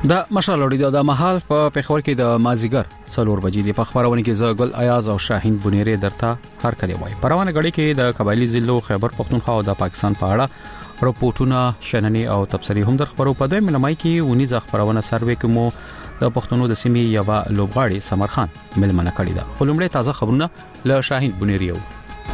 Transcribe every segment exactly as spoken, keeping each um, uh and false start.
د مشال اورید د محل په پیښور کې د مازیګر څلور بجې د پخبرونه کې زګل ایاز او شاهین بنيري درته هر کلی وای پروانه غړي کې د قبایلی ضلعو خیبر پختونخوا او د پاکستان په اړه رپورټونه شننې او تبصرې هم در خبرو په دویم ملمای کې ونی ځ خبرونه سروې کوم د پښتونو د سیمې یو لوبغاړي سمر خان ملمنه کړی دا خلومړی تازه خبرونه له شاهین بنيري یو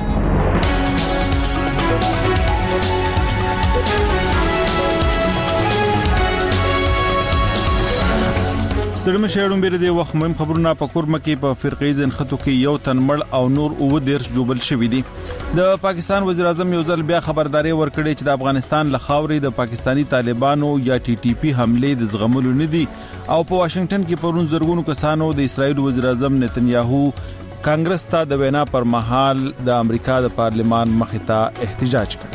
سرمه شهرون بیر دی وخت مهم خبرونه په کورمه کې په فرقې ځن خطو کې یو تن مړ او نور او دیرش جوبل شوی دی د پاکستان وزیر اعظم یو ځل بیا خبرداري ورکړي چې د افغانستان له خاورې د پاکستانی طالبانو یا ټي ټي پی حمله د زغملو نه دي او په واشنگټن کې پرون زرګونو کسانو د اسرائیل وزیر اعظم نتنیاهو کانګرس ته د وینا پر مهال د امریکا د پارلمان مخې ته احتجاج کړ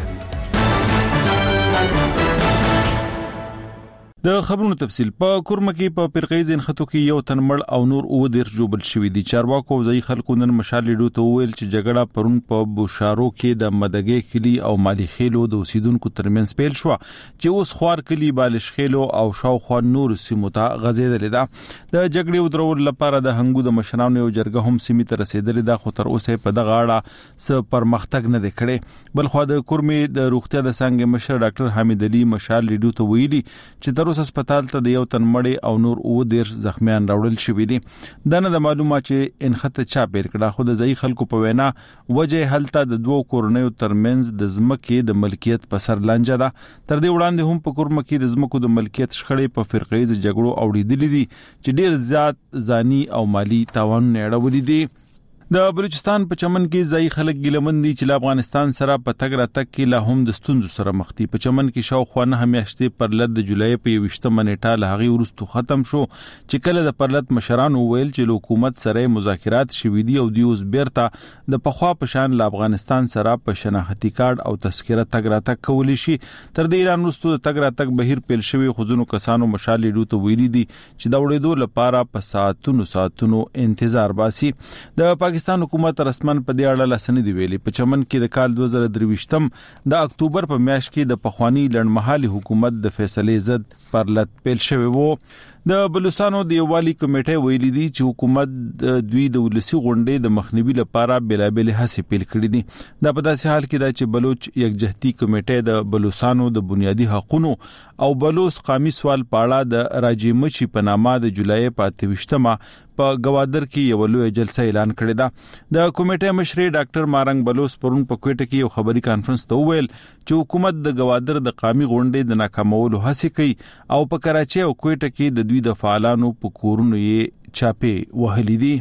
د خبرونو تفصیل په کورمه کې په فرقې ځین خطو کې یو تن مړ او نور او ډیر جوبل شوی دي چارواکو ځای خلکو نن مشال لیدو ته ویل چې جګړه پرون په بوشارو کې د مدګې کلی او مالی خېلو د اوسیدونکو ترمنځ پیل شو چې اوس خوار کلی بالش خېلو او شاوخوا نور سیمو ته غزیدل ده د جګړې ودرول لپاره د هنګو د مشرانو یو جرګه هم سیمه ته رسیدل ده خو تر اوسه په دغه اړه څه پرمختګ نه وکړي بل خو د کورمې د روغتیا د څنګه مشر ډاکټر حمید علي مشال لیدو ته ویلي چې تر هسپتال ته د یو تن مړی او نور او ډیر زخمیان راوړل شوی دي دا نه د معلومه چې انخته چا پیر کړه خو د ځای خلکو په وینا وجه هلته د دوه کورنیو ترمنځ د زمکې د ملکیت په سر لانجه ده تر دې وړاندې هم په کورمه کې د زمکو د ملکیت شخړې په فرقې ز جګړو اوړېدلې دي چې ډیر زیات ځاني او مالی تاوان نه اړولې دي د بلوچستان په چمن کې ځای خلک ګیلمن دي چې افغانستان سره په تګ راتګ کې لا هم د ستونزو سره مخ دي په چمن کې شاوخوا نه همیاشتې پر لد د جولای په یوشتمه نیټه له هغه ورستو ختم شو چې کله د پرلط مشران ویل چې حکومت سره مذاکرات شوي دي او د اوس بیرته د پخوا پشان له افغانستان سره په شناختی کارت او تذکره تګ راتګ کولی شي تر دې ایران ورستو د تګ راتګ بهیر پیل شوی خزونو کسانو مشال لیدو ته ویلي دي چې دا وړېدو لپاره په ساعتونو ساعتونو انتظار باسي د پاکستان حکومت رسمن په دې اړه لسنې دی ویلي په چمن کې د کال دوه زره درویشتم د اکتوبر په میاشت کې د پخوانی لړمحالي حکومت د فیصلې ضد پرلط پیل شوی وو د بلوچستانو د یووالي کمیټه ویلي دي چې حکومت دوی د ولسی غونډې د مخنیوي لپاره بلابل هڅې پیل کړې دي دا په داسې حال کې دا چې بلوچ یکجهتي کمیټه د بلوچستانو د بنیادی حقوقو او بلوچ قومي سوال پاړه د راجیمچي په نامه د جولای په اتوشتمه په گوادر کې یو لوی جلسه اعلان کړی دا د کمیټه مشر ډاکټر مارنګ بلوچ پرون په کوټه کې یو خبري کانفرنس ته ویل چې حکومت د گوادر د قومي غونډې د ناکامولو هڅه کوي او په کراچي او کوټه کې د دوی د فعالانو په کورونو یې چاپې وهلې دي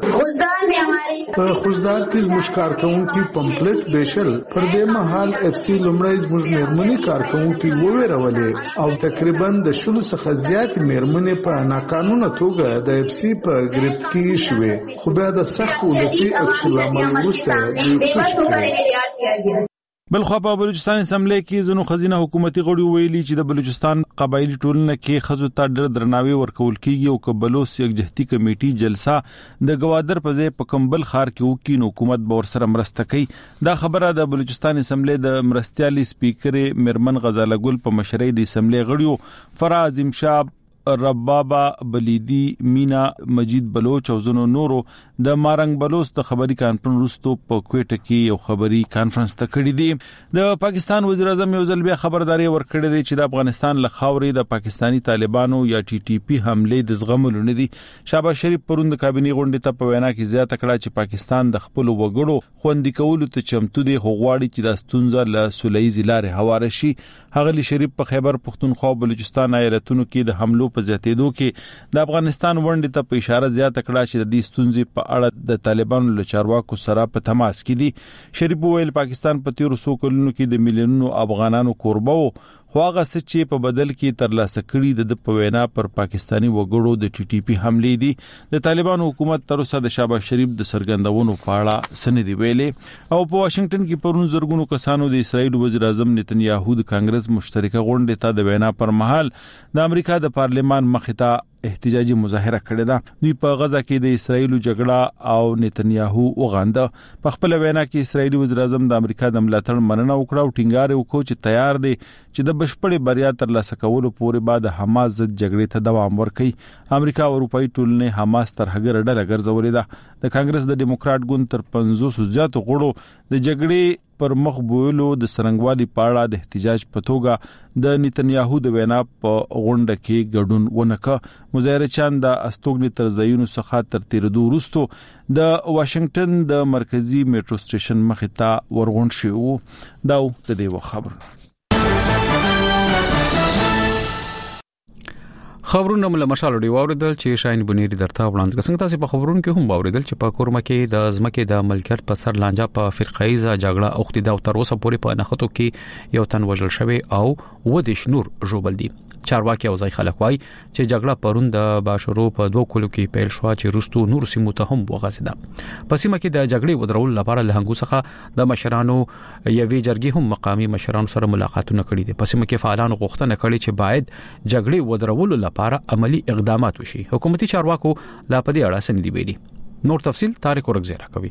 په خوزدار کې زموږ کارکونکو پمپلیټ بیشل پر دې مهال اف سی لومړی زموږ میرمنې کارکونکو وویرولې او تقریبا د شلو څخه زیات میرمنې په ناقانونه توګه د اف سی په گرفت کې شوې خو بیا د سخت ولسی عکس العمل وروسته دوی خوش کړي بل خو په بلوچستان اسمبلی کې زنو خزینه حکومتي غړي ویلي چې د بلوچستان قبایلی ټولنه کې خزو ته ډېر درناوی ورکول کیږي او کبلوس یکجهتي کمیټي جلسه د گوادر په ځای په کمبل خار کې وکړي نو حکومت به ورسره مرسته کوي دا خبره د بلوچستان اسمبلی د مرستيالي سپیکر مرمن غزاله ګل په مشرۍ د اسمبلی غړیو فراز امشاب ربابا بلیدی مینا مجید بلوچ او زنو نورو د مارنګ بلوچ د خبري کانفرنس وروسته په کوټه کې یو خبري کانفرنس ته کړی دی د پاکستان وزیر اعظم یو ځل بیا خبرداري ورکړې دی چې د افغانستان له خاورې د پاکستانی طالبانو یا ټي ټي پی حمله د زغملو نه دي شهباز شریف پرون د کابینه غونډې ته په وینا کې زیاته کړه چې پاکستان د خپل وګړو خوندي کولو ته چمتو دی غواړي چې د ستونزه له سولېزي لارې هواره شي هغه شریف په خیبر پختونخوا بلوچستان ایالتونو کې د حملو په زیاتېدو کې د افغانستان ونډې ته په اشاره زیاته کړه چې د دې ستونزې په اړه د طالبانو له چارواکو سره په تماس کې دي شریف ویل پاکستان په تیرو څو کلونو کې د میلیونونو افغانانو کوربه وو خو هغه څه چې په بدل کې ترلاسه کړي د په وینا پر پاکستانی وګړو د ټي ټي پی حملې دي د طالبانو حکومت تر اوسه د شهباز شریف د سرګندونو په اړه سندې ویلې او په واشنگټن کې پرون زرګونو کسانو د اسرائیل وزیر اعظم نتنیاهو د کانګرس مشترکه غونډې ته د وینا پر مهال د امریکا د پارلمان مخې ته احتجاجي مظاهره کړې ده. دوی په غزا کې د اسرایل جګړه او نتنیاهو وغانده. په خپل وینا کې اسرایلی وزیر اعظم د امریکا د ملاتړ مننه وکړه او ټینګار وکړ چې تیار دی چې د بشپړې بریا ترلاسه کولو پورې بعد حماس ضد جګړې ته دوام ورکړي. امریکا او اروپאי ټولنې حماس تر هغه ډله ګرځولې ده. د کانګرس د ډیموکرات ګوند تر پنځوس زیات غړو د جګړې پر مخ بوولو د سرنګوالي پاړه د احتجاج په توګه د نتنیاهو د وینا په غونډه کې ګډون ونکړ. مظاهره چان د استوګنې تر ځایونو څخه تر تیرېدو وروسته د واشنگټن د مرکزی میټرو سټیشن مخې ته ورغون شو. دا د دې خبر خبرونه مله مشال دی واوریدل چې شاین بنيري درته وړاندې څنګه تاسو په خبرونو کې هم واوریدل چې په کورما کې د ځمکې د ملکیت په سر لانجه په فرقایزه جګړه اوختي دا تر اوسه پورې په نخښتو کې یو تن وژل شوی او ودیش نور ژوبل دي. چارواکي او ځای خلک وای چې جګړه پرون د باشرو په دوه کلو کې پیل شو چې روستو نور سیمو ته هم وغځیده. په سیمه کې د جګړې ودرول لپاره له هنګو څخه د مشرانو یوې جرګې هم مقامي مشرانو سره ملاقاتونه کړي دي. په سیمه کې فعالانو غوښتنه کړې چې باید جګړې ودرول لپاره عملی اقدامات وشي. حکومتي چارواکو لا په دې اړه سندې ویلي. نور تفصيل طارق ورغزیرا کوي.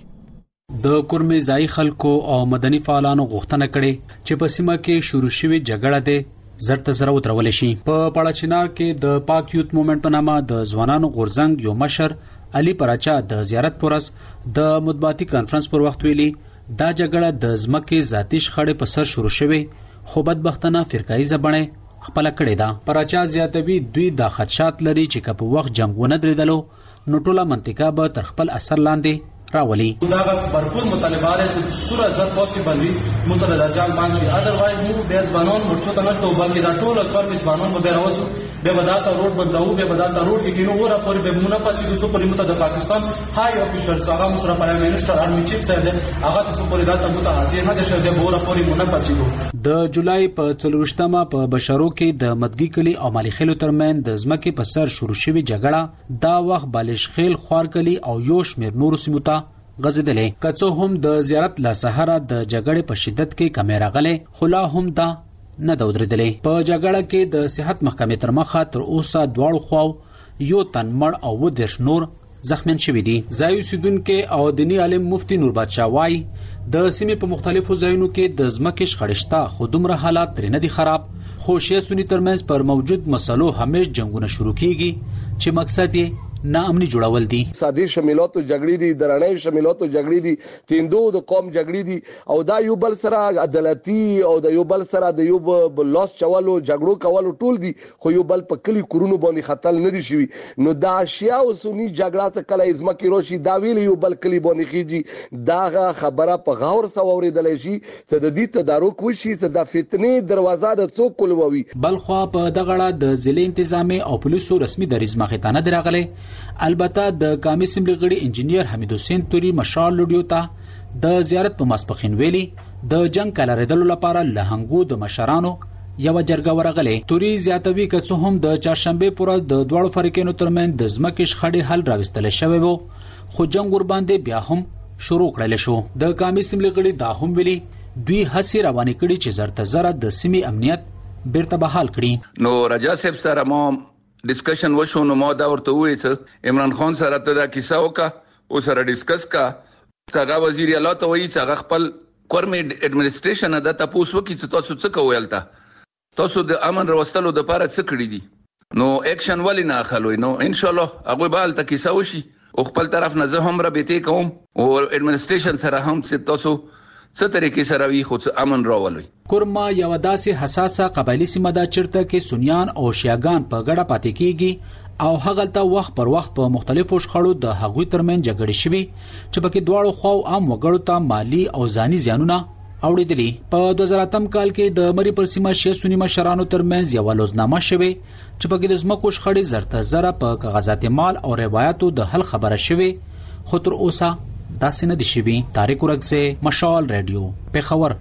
د کورمې ځای خلکو او مدني فعالانو غوښتنه کړې چې په سیمه کې شروع شوی جګړه ده زرت زره وترول شي. په پړاچینار کې د پاک یوت موومېنټ په نامه د ځوانانو غورځنګ یو مشر علي پراچا د زیارت پورس د مطبوعاتي کانفرنس پر وخت ویلي دا جګړه د ځمکې ذاتي شخړې په سر شروع شوه خو بدبختانه فرقایي ځبنه خپل کړی دا. پراچا زیاتوي دوی د خدشات لري چې کپ وخت جنگونه درېدلو نو ټوله منطقه به تر خپل اثر لاندې راولي. دا भरपूर مطالبات چې څوره زر پوسیبل وي مسله د جان باندې اذروایز مو به ځوانان مرچو تنستو بلکې دا ټول کار می ځوانان به راوځو به بداته روډ بدلو به بداته روډ کې کینو ورا پر به مونږ پاتې د سو پر مت د پاکستان های افیشل هغه مسره پرائم منسٹر ارمی چیف صاحب هغه سو پر داته مت حاضر نه ده شه ورا پر مونږ پاتې د جولای په څلورشتمه په بشرو کې د مدګي کلی او مالی خیلو ترمن د ځمکې په سر شروع شوی جګړه دا وخت بالش خیل خوار کلی او یوش میر نور سیموتا غزیدلې. کڅو هم د زیارت لا سحره د جګړې په شدت کې کیمرا غلې خلا هم دا نه دودرېدلې. په جګړه کې د صحت محکمې تر مخه تر اوسه دواړو خواو یو تن مړ او ودیش نور زخمیان شوي دي. ځای اوسیدونکو او دینی عالم مفتی نور بادشاه وای د سیمې په مختلفو ځایونو کې د ځمکې شخړشته خو دومره حالات ترې نه دي خراب خو شیعه سنی ترمنځ پر موجود مسلو همیش جنگونه شروع کیږي چې مقصد یې ناامني جوړول دي. سادي شمیلاتو جګړې دي درنۍ شمیلاتو جګړې دي تیندو د قوم جګړې دي او دا یو بل سره عدالتي او د یو بل سره د یو بل لاس چوالو جګړو کولو ټول دي خو یو بل په کلی کورونو باندې خطر نه دي شوی. نو دا شیا او سنی جګړه څخه کله ازمکه روشي دا ویل یو بل کلی باندې کیږي دا خبره په غور سره اوریدل شي چې د دې تدارک وشي چې د فتنې دروازه د څوک کولوي. بلخوا په دغړه د ضلع انتظامی او پولیسو رسمي دریز مخې ته درغله. البته د قومي اسمبلی غړي انجنیر حمید حسین توري مشال لډیو ته د زیارت په ماسپخین ویلي د جنگ کلاریدلو لپاره لهنګو د مشرانو یو جرګه ورغله. توري زیاتوي که څه هم د چهارشنبه پر د دوړو فریقینو ترمن د ځمکې شخړې حل راوستل شوی وو خو جنگ ور باندې بیا هم شروع کړل شو. د قومي اسمبلی غړي دا هم ویلي دوی هڅې روانې کړي چې زرته زره د سیمې امنیت بیرته بحال کړي. نو رجا صاحب سره ما ډیسکشن وشو نو ما دا ورته وایي چې عمران خان سره ته دا کیسه وکا او سره ډیسکس کا څنګه وزیر اعلی ته وایي چې خپل کورمي اډمنسټریشن دا تاسو وکي چې تاسو څه کویلتا تاسو د امن راوستلو د لپاره څه کړی دي نو اکشن ولې نه اخلوي. نو ان شاء الله هغه به الته کیسه وشي او خپل طرف نه زه هم را بیت کوم او اډمنسټریشن سره هم چې تاسو څه طریقې سره وي خو امن راولي. کورما یو داسې حساسه قبایلی سیمه ده چیرته کې سنیان او شیعاګان په ګډه پاتې کیږي او هغلته وخت پر وخت په مختلفو شخړو د هغوی ترمن جګړې شوي چې پکې دواړو خواو عام وګړو ته مالی او ځاني زیانونه اوریدلی. په دوه زره اتم کال کې د مری پر سیمه شیعه سنی مشرانو ترمنځ یو لوزنامه شوه چې پکې د زمکو شخړې زرته زره په کاغذات مال او روایتو د حل خبره شوه خو تر اوسه داسې نه دي شوي. طارق ورغزه مشال رادیو پیښور.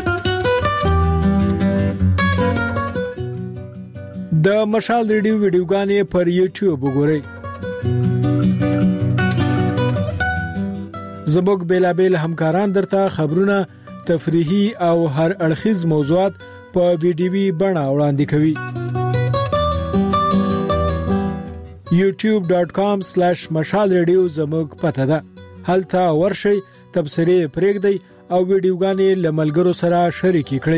د مشال ریډیو ویډیوګانې پر یوټیوب وګورئ. زموږ بیلابل همکاران درته خبرونه تفریحي او هر اړخیز موضوعات په ویډیوي بڼه وړاندې کوي. یوټیوب ډاٹ کام سلیش مشال ریډیو زموږ پته ده. هلته ورشئ، تبصرې پرېږدئ او ویډیوګانې له ملګرو سره شریکې کړئ.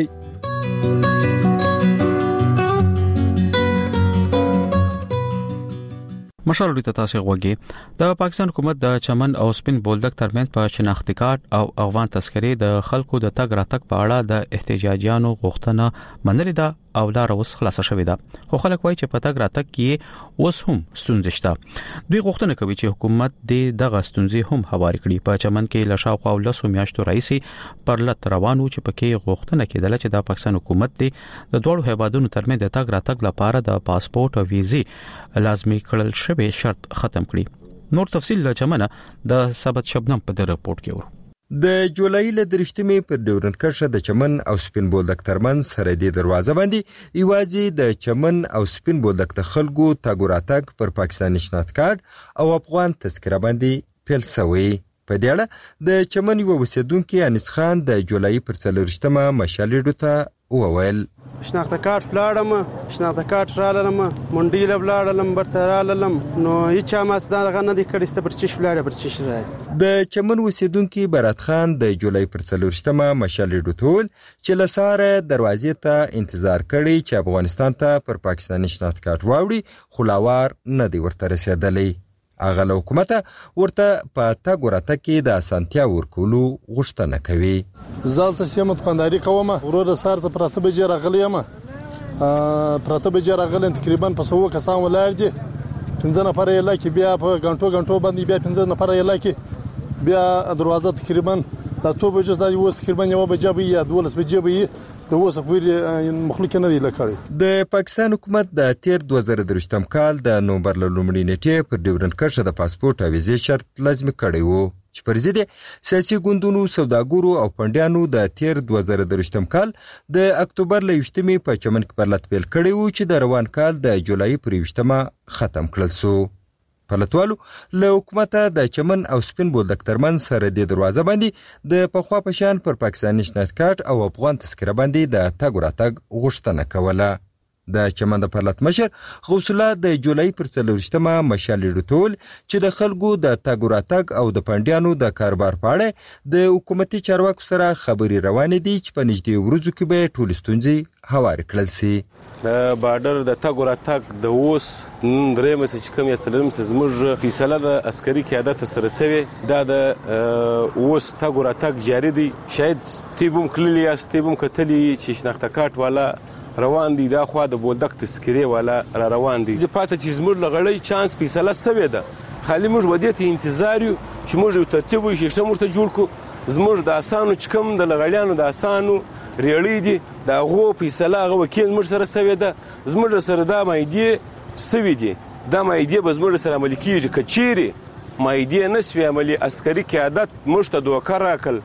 مشال ورته تاسو غوږی د پاکستان حکومت د چمن او سپین بولدک ترمنځ په شناختی کارت او افغان تذکرې د خلکو د تګ راتګ په اړه د احتجاجیانو غوښتنه منلې ده او لار اوس خلاصه شوې ده. خو خلک وایي چې په تګ راتګ کې اوس هم ستونزې شته. دوی غوښتنه کوي چې حکومت د دغه ستونزې هم هواري کړي. په چمن کې له شاوخوا لسو میاشتو راځي پر لټ روانو چې پکې غوښتنه کېدله چې د پاکستان حکومت د دوړو هیوادونو ترمنځ د تګ راتګ لپاره د پاسپورت او ویزې لازمي کړل شوی شرط ختم کړي. نور تفصیل له چمنه د ثبت شبنم په د رپورت کې ورو. د جولای ل درشتمې پر ډیورنډ کرښه د چمن او سپین بولدک ترمنځ سرحدي دروازه باندې ایوازي د چمن او سپین بولدک د خلکو تګ راتګ پر پاکستاني شناخت کارت او افغان تذکره باندې پیل شوی. په دې اړه د چمن یو اوسیدونکو انیس خان د جولای پر څلورشتمه مشالېډو ته وویل شناخت کارت فلاړم، شناخت کارت رالم، منډي لبلاړم، برترالم، نو هیڅ ما ستاسو غنه د کړيسته پرچش فلاړه پرچش راځي. د چمن اوسیدونکو برات خان د جولای پر څلورشتمه مشالېډو ټول چې لساره دروازې ته انتظار کړي چې افغانستان ته پر پاکستاني شناخت کارت واوړي، خلاوار نه دی ورته رسیدلی. هغه له حکومت ورته په تګ راتګ کې د اسانتیا ورکولو غوښتنه کوي. زالته سیمه دکانداري کومه، ورور سار څخه پراته بجې راغلی یم، پراته بجې راغلی تقریبا په سوه کسان ولاړ دي. پنځه نفر یې لکه بیا په غنټو غنټو باندې بیا پنځه نفر یې لکه بیا دروازه تقریبا د تو بجې د یو تقریبا یو بجې بیا دولس بجې بیا د اوسه پورې مخلوق نه دی لکړي. د پاکستان حکومت د تیر دوه زره درشتم کال د نومبر له لومړۍ نیټې پر ډیورنډ کرښه د پاسپورت او ویزې شرط لازمي کړی وو چې پر ضد سیاسي ګوندونو، سوداګرو او پنډیانو د تیر دوه زره درشتم کال د اکتوبر له یوشتمې په چمن کې پر لټ پیل کړی وو چې د روان کال د جولای پر یوشتمه ختم کړل شو. پلتوالو له حکومت د چمن او سپین بولدک ترمن سره د دروازه باندې د پخوا پشان پر پاکستاني شناخت کارت او افغان تذکره باندې د تګ راتګ غوښتنه کوله. د چمن د پرلط مشر غوث الله د جولای پر څلورشتمه مشالېډو ټول چې د خلکو د تګ راتګ او د پنډیانو د کاروبار په اړه د حکومتي چارواکو سره خبري روانې دي چې په نږدې ورځو کې به ټول ستونزې هواري کړل شي. د بارډر د تګ راتګ د اوس درې مس چې کوم یا څلورم زموږ فیصله د عسکري قیادت سره سوي دا د اوس تګ راتګ جاری دي. شاید تیبوم کلی است تیبوم کتلی چې شناخت کارت والا روان دي، دا خو د بولدک تذکره والا را روان دي. زه پاتې چې زموږ لغړی چانس فیصله سوي ده، خالي موږ ودیت انتظار یو چې موږ یو ترتیب وي چې موږ ته جوړ کو. زموږ د اسانو چې کوم د لغړیانو د اسانو ریړی دي دا غو فیصله غو وکیل موږ سره سوي ده. زموږ سره دا مایدی سوي دي، دا مایدی به زموږ سره عمل کیږي. کچيري مایدی نسوي عملی عسکري قیادت موږ ته دوکه راکل،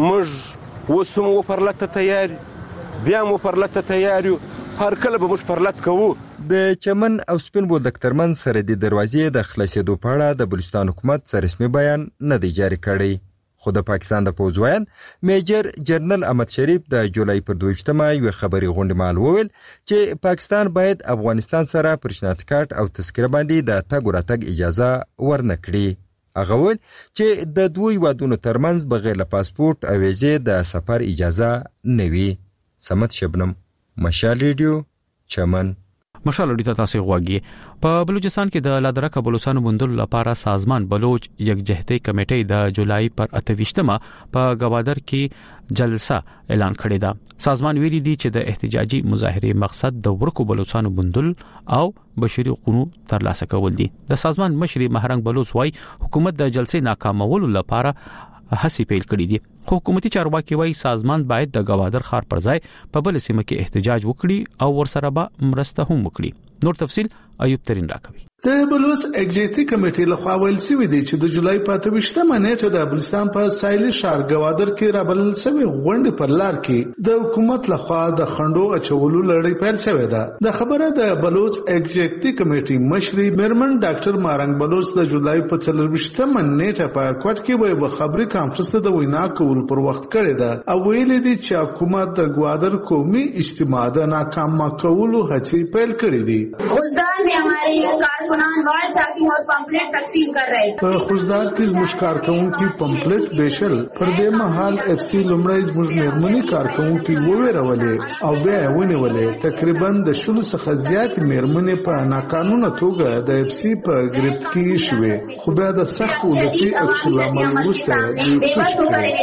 موږ وسوم و پرلته تیار بیا مو پرلته تیار یو، هر کله به موږ پرلت کوو. د چمن او سپین بولدک ترمن سره د دروازې د خلاصېدو په اړه د بلوچستان حکومت سره رسمي بیان نه دی جاری کړی. خو د پاکستان د پوځ وایان میجر جنرال احمد شریف د جولای پر دویشتمه یو خبري غونډه مال وویل چې پاکستان باید افغانستان سره پر شناخت کارت او تذکره باندې د تګ راتګ اجازه ورنکړي. هغه ویل چې د دوی وادونو ترمنځ بغیر له پاسپورت او ویزې د سفر اجازه نه وي. سمت شبنم، مشال ریډیو، چمن. مشال ریډیو تاسو غواګي په بلوچستان کې د لادرکه بلوچستان بندول لپاره سازمان بلوچ یکجهتي کمیټې د جولای پر اتویشتمه په گوادر کې جلسه اعلان کړی دا. سازمان ویلي دی چې د احتجاجي مظاهره مقصد د ورکو بلوچستان بندول او بشري حقوقو ترلاسه کول دي. د سازمان مشر مهرنګ بلوچ وايي حکومت د جلسې ناکامولو لپاره هڅې پیل کړې دي. حکومتي چارواکي وايي سازمان باید د گوادر ښار پر ځای په بل سیمه کې احتجاج وکړي او ورسره به مرسته هم وکړي. نور تفصیل ایوب ترين راکوي. د بلوچ اگزیکټیو کمیټې لخوا ویل شوی دی چې د جولای په اتویشتمه نیټه د بلوچستان په ساحلي ښار گوادر کې رابلل شوی غونډې پر لار کې د حکومت لخوا د خندو اچولو لړۍ پیل شوې ده. د خبره د بلوچ اگزیکټیو کمیټې مشر میرمن ډاکټر مارنګ بلوچ د جولای په څلورویشتمه نیټه په کوټ کې وایي خبري کانفرنس ته د وینا کول پر وخت کړی ده او ویل دي چې حکومت د گوادر قومي اجتماع د ناکام کولو هڅې پیل کړې دي. उस दौरान भी हमारे कारकुनान वार्ड साकिन और पम्पलेट तकसीम कर रहे په خوزدار کې زموږ کارکونکي پمپلیټ بیشل پر دې مهال اف سی لومړی زموږ میرمنې کارکونکي وویرولې او بیا یې ونیولې. تقریبا د شلو څخه زیات میرمنې په ناقانونه توګه د اف سی په گرفت کې شوې، خو بیا د سخت ولسي عکس العمل وروسته دوی خوش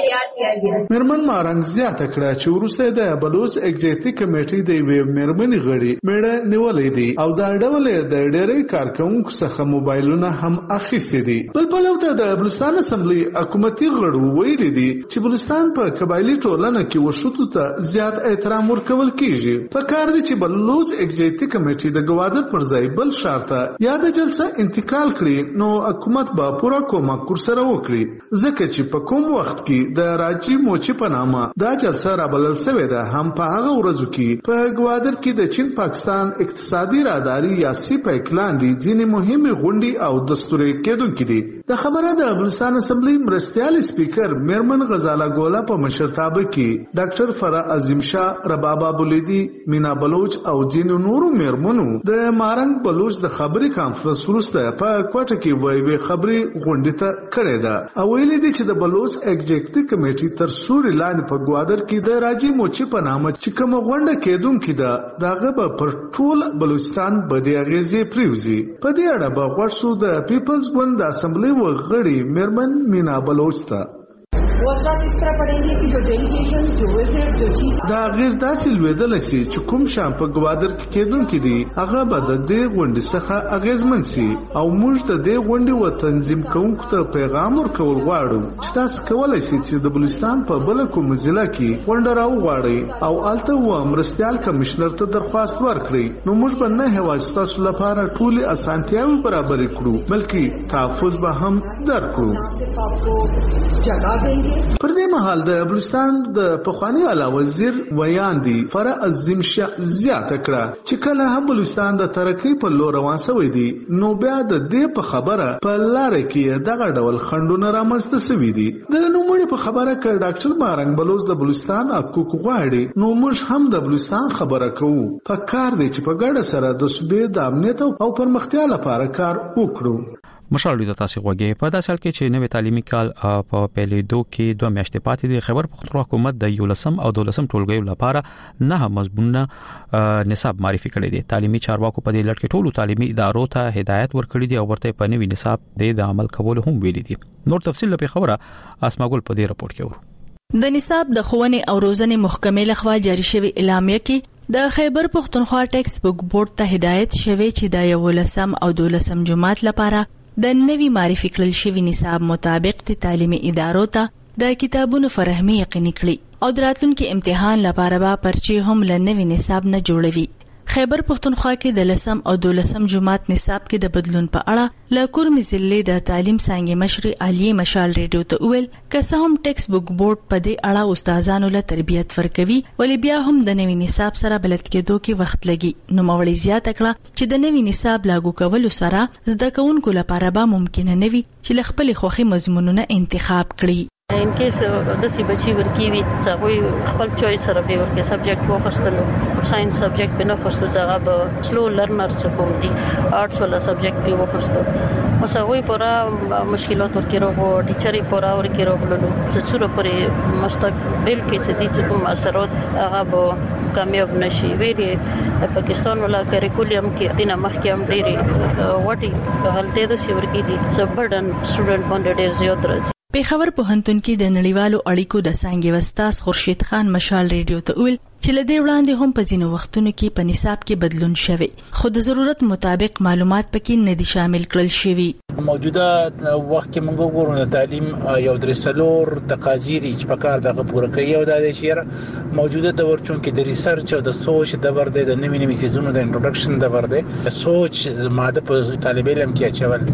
کړې. میرمن مارنګ زیاته کړه چې وروسته د بلوچ ایگزیکټیو کمیټې د یوې میرمنې غړي میړه نیولې دي او دا ډول د ډېرې کارکونکو څخه موبایلونه هم اخیستي دي. بل په لور د بلوچستان اسمبلی حکومتي غړو ویلي دي چې بلوچستان په قبایلی ټولنه کې وشوتو ته زیات احترام ورکول کیږي. په کار دي چې بلوچ ایگزیکټیو کمیټې د ګوادر پر ځای بل شارته یا د جلسه انتقال کړي نو حکومت به پورا کومک ورسره وکړي، ځکه چې په کوم وخت کې د راجی موچي په نامه دا جلسه را بلل شوې ده هم په هغه ورځو کې په ګوادر کې د چین پاکستان اقتصادي راداري یا سی په اکلان دي ځینې مهمه غونډې او دستوري کېدونکې دي. د خبره د بلوچستان اسمبلی مرستيال سپیکر میرمن غزاله ګولا په مشرتابه کې ډاکټر فرا عظیم شاه، ربابا بولیدي، مینا بلوچ او ځینو نورو میرمنو د مارنګ بلوچ د خبري کانفرنس وروسته په کوټه کې وایي خبري غونډه ته کړې ده او ویلي دي چې د بلوچ ایگزیکټیو کمیټې تر سوري لاندې په ګوادر کې د راجی موچي په نامه چې کوم غونډه کېدونکې ده داغه به پر ټول بلوچستان بده اغیزې پریوزي. په دې اړه به غوښتو د پیپلز ګوند د اسمبلی وغړي میرمن مینا بلوچ ته वो अफराद इस तरह पढ़ेंगे कि जो डेलीगेशन जो विजिट जो चीज دا غیز داسې لویدل شي چې کوم شام په ګوادر کې کېدونکې دي هغه به د دې غونډې څخه اغیزمن شي او موږ د دې غونډې و تنظیم کوونکو ته پیغام ورکول غواړو چې تاسو کولای شئ چې د بلوچستان په بل کوم ضلع کې غونډه راوغواړئ او الته و مرستيال کمشنر ته درخواست ورکړئ نو موږ به نه هواز تاسو لپاره ټول اسانتیاوي برابر کړو بلکې تحفظ به هم درکړو. پر دې مهال د بلوچستان د پخوانی اعلی وزیر ویاندي فرا عظیم شاه زیاته کړه چې کله هم بلوچستان د ترقی په لور روان شوی دی نو بیا د دې په خبره په لار کې دغه ډول خندونه رامنځته شوي دي. د نوموړي په خبره کې ډاکټر مارنګ بلوچ د بلوچستان حقوق غواړي نو موږ هم د بلوچستان خبره کوو. په کار دی چې په ګډه سره د صوبې د امنیت او پرمختیا لپاره کار وکړو. مشال د تاسو غوږی په داسې حال کې چې نوې تعلیمي کال په پیلېدو کې دوه میاشتې پاتې دي. خیبر پختونخوا حکومت د یولسم او دولسم ټولګیو لپاره نه مضمونونه نصاب معرفي کړی دي. تعلیمي چارواکو په دې لړ کې ټولو تعلیمي ادارو ته هدایت ورکړي دي او ورته په نوې نصاب د عمل کولو هم ویلي دي. نور تفصیل په خبره اسماګل په دې راپورټ کې ورو. د نصاب د ښوونې او روزنې محکمې لخوا جاری شوی اعلامیه کې د خیبر پختونخوا ټیکس بک بورډ ته هدایت شوی چې د یولسم او دولسم جماعت لپاره د نوي معرفي کړل شوی نصاب مطابق د تعلیمي ادارو ته د کتابونو فراهمي یقیني کړي او دراتونکو امتحان لپاره به پرچې هم لنوي نصاب نه جوړوي. خیبر پختونخوا کې د لسم او دولسم جماعت نصاب کې د بدلون په اړه لکور مزلې د تعلیم څنګه مشر علي مشال ریډیو ته ویل که هم ټیکس بک بورډ په دې اړه استادانو له تربیت ورکوي ولې بیا هم د نوي نصاب سره بلد کېدو کې وخت لګي. نو مولوی زیاته کړه چې د نوي نصاب لاګو کولو سره زده کوونکو لپاره به ممکن نه وي چې خپل خوخي مضمونونه انتخاب کړي. ان کیس د سی بچي ورکی وي څنګه خپل چويس سره به ورکه سبجیکټ وخستلو ساينس سبجیکټ به نه خستو ځکه به سلو لرنر څه کوم دي آرټس ولا سبجیکټ به وخستو مساوي پورا مشکلات ورکی راغو ټیچرې پورا ورکی راغلو چې څوره پرې مستقبل کې څه دي چې کوم اثرات هغه به کامیاب نشي. ویری پاکستان ولا کریکولم کې دینه مخکې هم ډېری وټي غلطۍ د سی ورکی دي سبډن سټوډنټ باندې ډېر زیات راځي. پیښور پوهنتون کې د نړیوالو اړیکو د څنګه وستاس خورشید خان مشال ریډیو ته ویل چې لدې وړاندې هم په ځینو وختونو کې په نصاب کې بدلون شوی خو د ضرورت مطابق معلومات پکې نه دي شامل کړل شوی. موجوده وخت کې موږ وګورو د تعلیم یو درسلور تقاضی چې په کار دغه پوره کوي او د شیر موجوده د ورچون کې د ریسرچ او د سوچ د ورده د نوې نوې سيزونو د انټروډکشن د ورده سوچ ماده په طالب علم کې اچول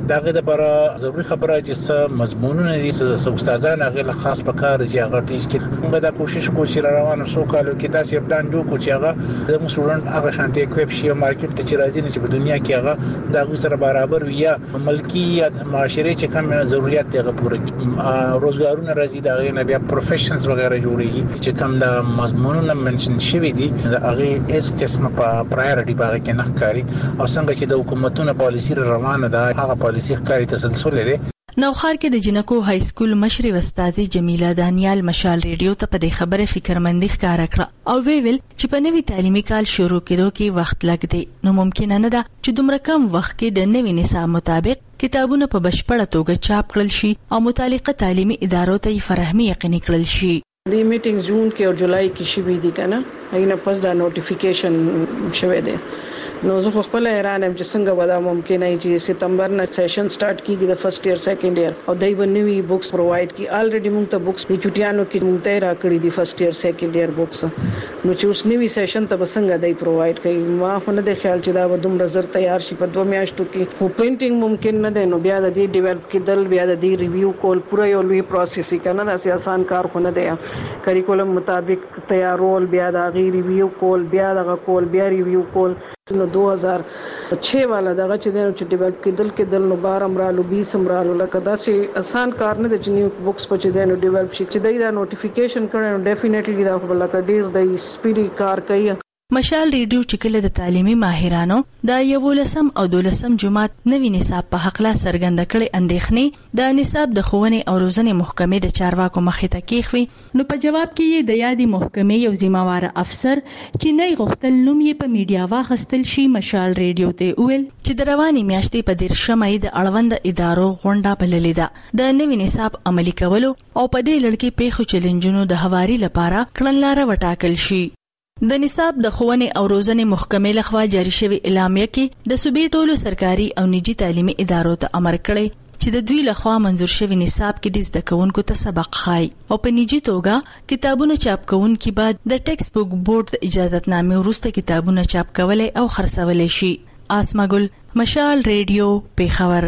داغه د پر ضروري خبره چې څه مضمونونه دي څه استادان هغه خاص پکار چې هغه ټیچ کړي موږ دا کوشش کوو چې روانو سو کالو کې تاسو پلان جوړ کړو چې هغه د مسوډنټ هغه شانتي اکويپ شي مارکیټ ته چې راځي نه چې په دنیا کې هغه دا سره برابر وي یا ملکی یا معاشري چې کوم ضرورت دی هغه پوره روزګارونه راځي دا غي نه بیا پروفیشنز وغیرہ جوړيږي چې کوم د مضمونونه منشن شوی دي دا هغه اس قسمه په پرایورټي باندې کې نه کاری او څنګه چې د حکومتونو پالیسی روانه ده هغه پالیسی ښکاری تسلسل لري. نوخار کې د جنکو های سکول مشر استادې جمیله دانیال مشال ریډیو ته په دې خبره فکرمندي ښکارا کړه او وی ویل چې په نوي تعلیمي کال شروع کېدو کې وخت لګ دی نو ممکن نه ده چې دومره کم وخت کې د نوي نصاب مطابق کتابونه په بشپړه توګه چاپ کړل شي او متعلقه تعلیمي ادارو ته فرهمي یقیني کړل شي. د میټینګ جون کې او جولای کې شوې دي کنه اینه پس دا نوټیفیکیشن شوه دی نو زه خپل ایران هم چې څنګه ودا ممکن نه چې سپتمبر نه سیشن سٹارټ کیږي د فرست ایئر سیکنډ ایئر او دای ونوي بوکس پرووایډ کی الریډي موږ ته بوکس په چټیانو کې موږ ته را کړی دي فرست ایئر سیکنډ ایئر بوکس نو چې اوس نوي سیشن ته څنګه دای پرووایډ کوي ما خو نه د خیال چې دا ودوم رزر تیار شي په دوه میاشتو کې خو پینټینګ ممکن نه دی نو بیا د دې ډیولپ کېدل بیا د دې ریویو کول پوره یو لوی پروسس کنه دا سي آسان کار خو نه دی کریکولم مطابق تیارول بیا د غي ریویو کول بیا د کول بیا ریویو کول نو دو هزار چھ والا دغه چې د چې ډیولپ کېدل کېدل نو بار امرالو بیس امرالو لکه دا سي آسان کار نه د نیو بوکس په چې د ډیولپ شي چې دا نوټیفیکیشن کړي نو ډیفینیټلی دا خو لکه ډیر د سپیډي کار کوي. مشال ریډیو چې کله د تعلیمي ماهرانو د یو لسم او دولسم جماعت نوی نصاب په حق لا سرګند کړي اندېښنې د نصاب د خوونې او روزنې محکمې د چارواکو مخې ته کېخوي نو په جواب کې یې د یادي محکمې یو ذمہوار افسر چې نه غوښتل نوم یې په میډیا واخستل شي مشال ریډیو ته ویل چې د رواني میاشتې په دیر شمې د اړوند ادارو غونډه بللې ده د نوی نصاب عملي کولو او په دې لړ کې پیښو چیلنجونو د هواري لپاره کړنلاره وټاکل شي. د نصاب د ښوونې او روزنې محکمې لخوا جاری شوی اعلامیه کې د صوبې ټولو سرکاري او نجی تعلیمي ادارو ته امر کړی چې د دوی لخوا منظور شوی نصاب کې د زده کوونکو ته سبق خای او په نجی توګه کتابونه چاپ کوونکي بعد د ټیکس بوک بورډ د اجازهتنامې وروسته کتابونه چاپ کولای او خرڅولای شي. آسما ګل مشال ریډیو پیښور.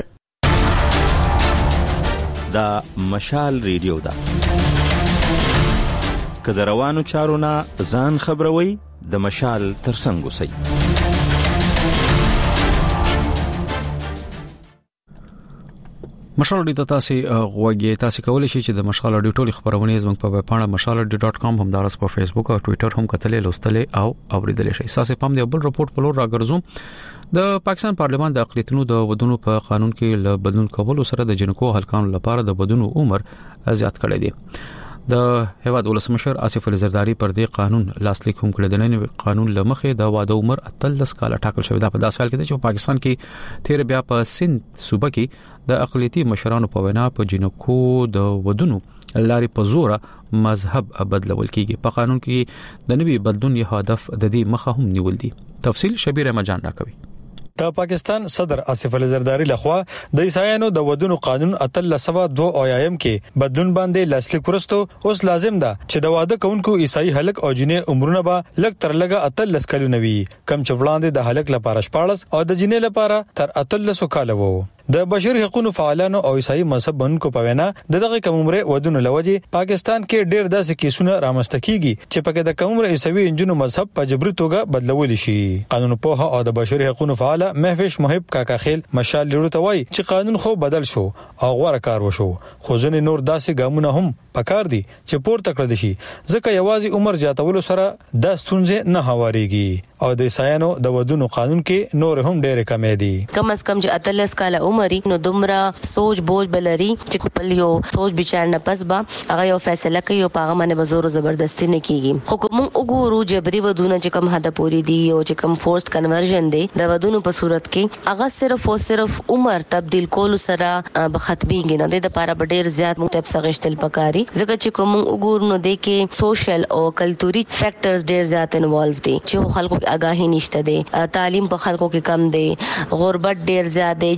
دا مشال ریډیو دا که د روانو چارو نه ځان خبروي د مشال ترڅنګ اوسئ. مشال ډیټا تاسو غوږی تاسو کولای شئ چې د مشال ډیټا ټولې خبرونه زموږ په ویب پاڼه مشال ډیټا ډاټ کام هم دارس په فیسبوک او ټوئیټر هم کتلې لوستلې او اوریدلې شئ. تاسو پام دی بل رپورت په لور راګرځوم د پاکستان پارلمان د اقلیتونو د ودونو په قانون کې ل بدلون کولو سره د جنکو هلکانو لپاره د بدونو عمر زیات کړی دی. د هیواد ولسمشر آصف علي زرداری پر دې قانون لاسلیک هم کړی دی. نوی قانون لمخې د واده عمر اتلس کاله ټاکل شوی دی. په داسې حال کې چې پاکستان کې تیر بیا په سند صوبه کې د اقلیتي مشرانو په وینا په جنکو د ودونو لارې په زور مذهب بدلول کیږي. په قانون کې د نوی بدلون یو هدف د دې مخه هم نیول دي. تفصیل شبیر احمد راکوي. د پاکستان صدر آصف علي زرداری لخوا د عیسایانو د ودونو قانون اتل سوا دو اویایم کې بدلون باندې لاسلیک ورستو اوس لازم ده چې د واده کوونکو عیسائی هلک او جنې عمرونه به لږ تر لږه اتل لسکلو نوي کم چې وړاندې د هلک لپاره شپاړس او د جنې لپاره تر اتل لسو کال وو. د بشري حقوقو فعالانو او عیسائی مذهب بنونکو په وینا دغه کم عمر ودونو لوجي پاکستان کې ډېر داسې کیسونه رامنځته کیږي چې پکې د کم عمر عیسوي انجونو مذهب په جبري توګه بدلول شي. قانون په او د بشري حقوقو فعال محفوظ محب کاکا خیل مشال لرو ته وای چې قانون خو بدل شو او غوړه کار وشو خو ځنې نور داسې ګامونه هم پکار دي چې پورته کړل شي ځکه یوازې عمر زیاتولو سره د ستونزې نه هواريږي او د عیسایانو د ودونو قانون کې نور هم ډېر کمې دي. کم از کم چې اتلس کاله عمر نو دومره سوچ بوج بلري چې خپل یو سوچ بچار نه پس با هغه یو فیصله کوي او پاغه باندې بزور زبردستی نه کیږي. حکومت وګورو جبري ودونه چې کم حد پوری دي او چې کم فورس کنورژن دي د ودونو په صورت کې هغه صرف او صرف عمر تبديل کول سره به ختميږي نه د لپاره ډېر زیات متب سغشتل پکاري ځکه چې کوم وګورو نو د کې سوشل او کلتوري فیکٹرز ډېر زیات انوالو دي چې خلکو آگاهی نشته دي تعلیم په خلکو کې کم دي غربت ډېر زیات دي جنډر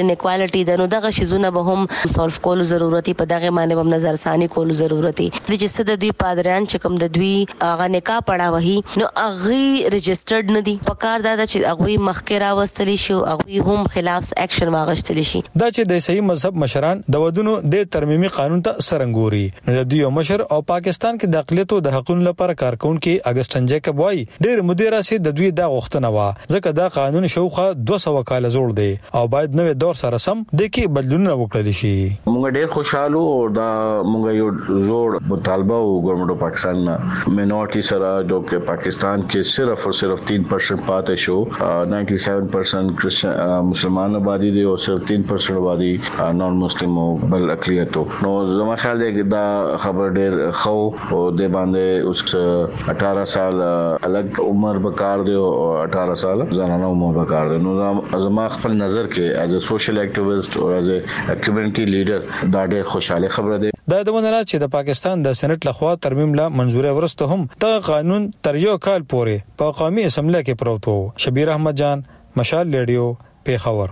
انیکوالټي د نو دغه شیزونه به هم سولف کول ضرورتي په دغه باندې هم نظر ثاني کول ضرورتي د چې څه د دوی پادریان چې کوم د دوی هغه نکاح پړاوهي نو هغه ريجسترډ نه دي په کار دا چې هغه مخکره واستلی شو هغه هم خلاف اکشن واغشتلی شي دا چې د صحیح مذهب مشران د ودونو د ترمیمي قانون ته سرنګوري نو د دوی مشر او پاکستان کې د اقلیتو د حقوقو لپاره کارکونکو اگستن جیکب وای ډېر مدیر سي د دوی د غوښتنه وا ځکه دا قانون شوخه دوه سوه کال زوړ دی او باید نوې دور سره سم د کې بدلونونه وکړل شي. موږ ډېر خوشاله او دا موږ یو زوړ مطالبه او ګورنمنت پاکستان مینورټي سره جو کې پاکستان کې صرف او صرف تین پرسنٹ پاتې شو نائنٹی سیون پرسنٹ مسلمان آبادی دی او صرف تین پرسنٹ آبادی نان مسلم او بل اقلیتو نو زما خیال دی دا خبر ډېر خو او د باندې اوس اٹھارہ سال الګ عمر بکار دی او اٹھارہ سال زنانه عمر بکار دی نو زما خپل نظر کې از ا سوشل اکټیویسټ او از ا کمیونټي لیډر دا ډېر خوشاله خبره ده. دا د ونه چې د پاکستان د سېنات لخوا ترمیم لا منزوري ورسته هم دا قانون تر یو کال پورې په قومي اسمبلی کې پروت وو. شبیر احمد جان مشال ریډیو پیښور.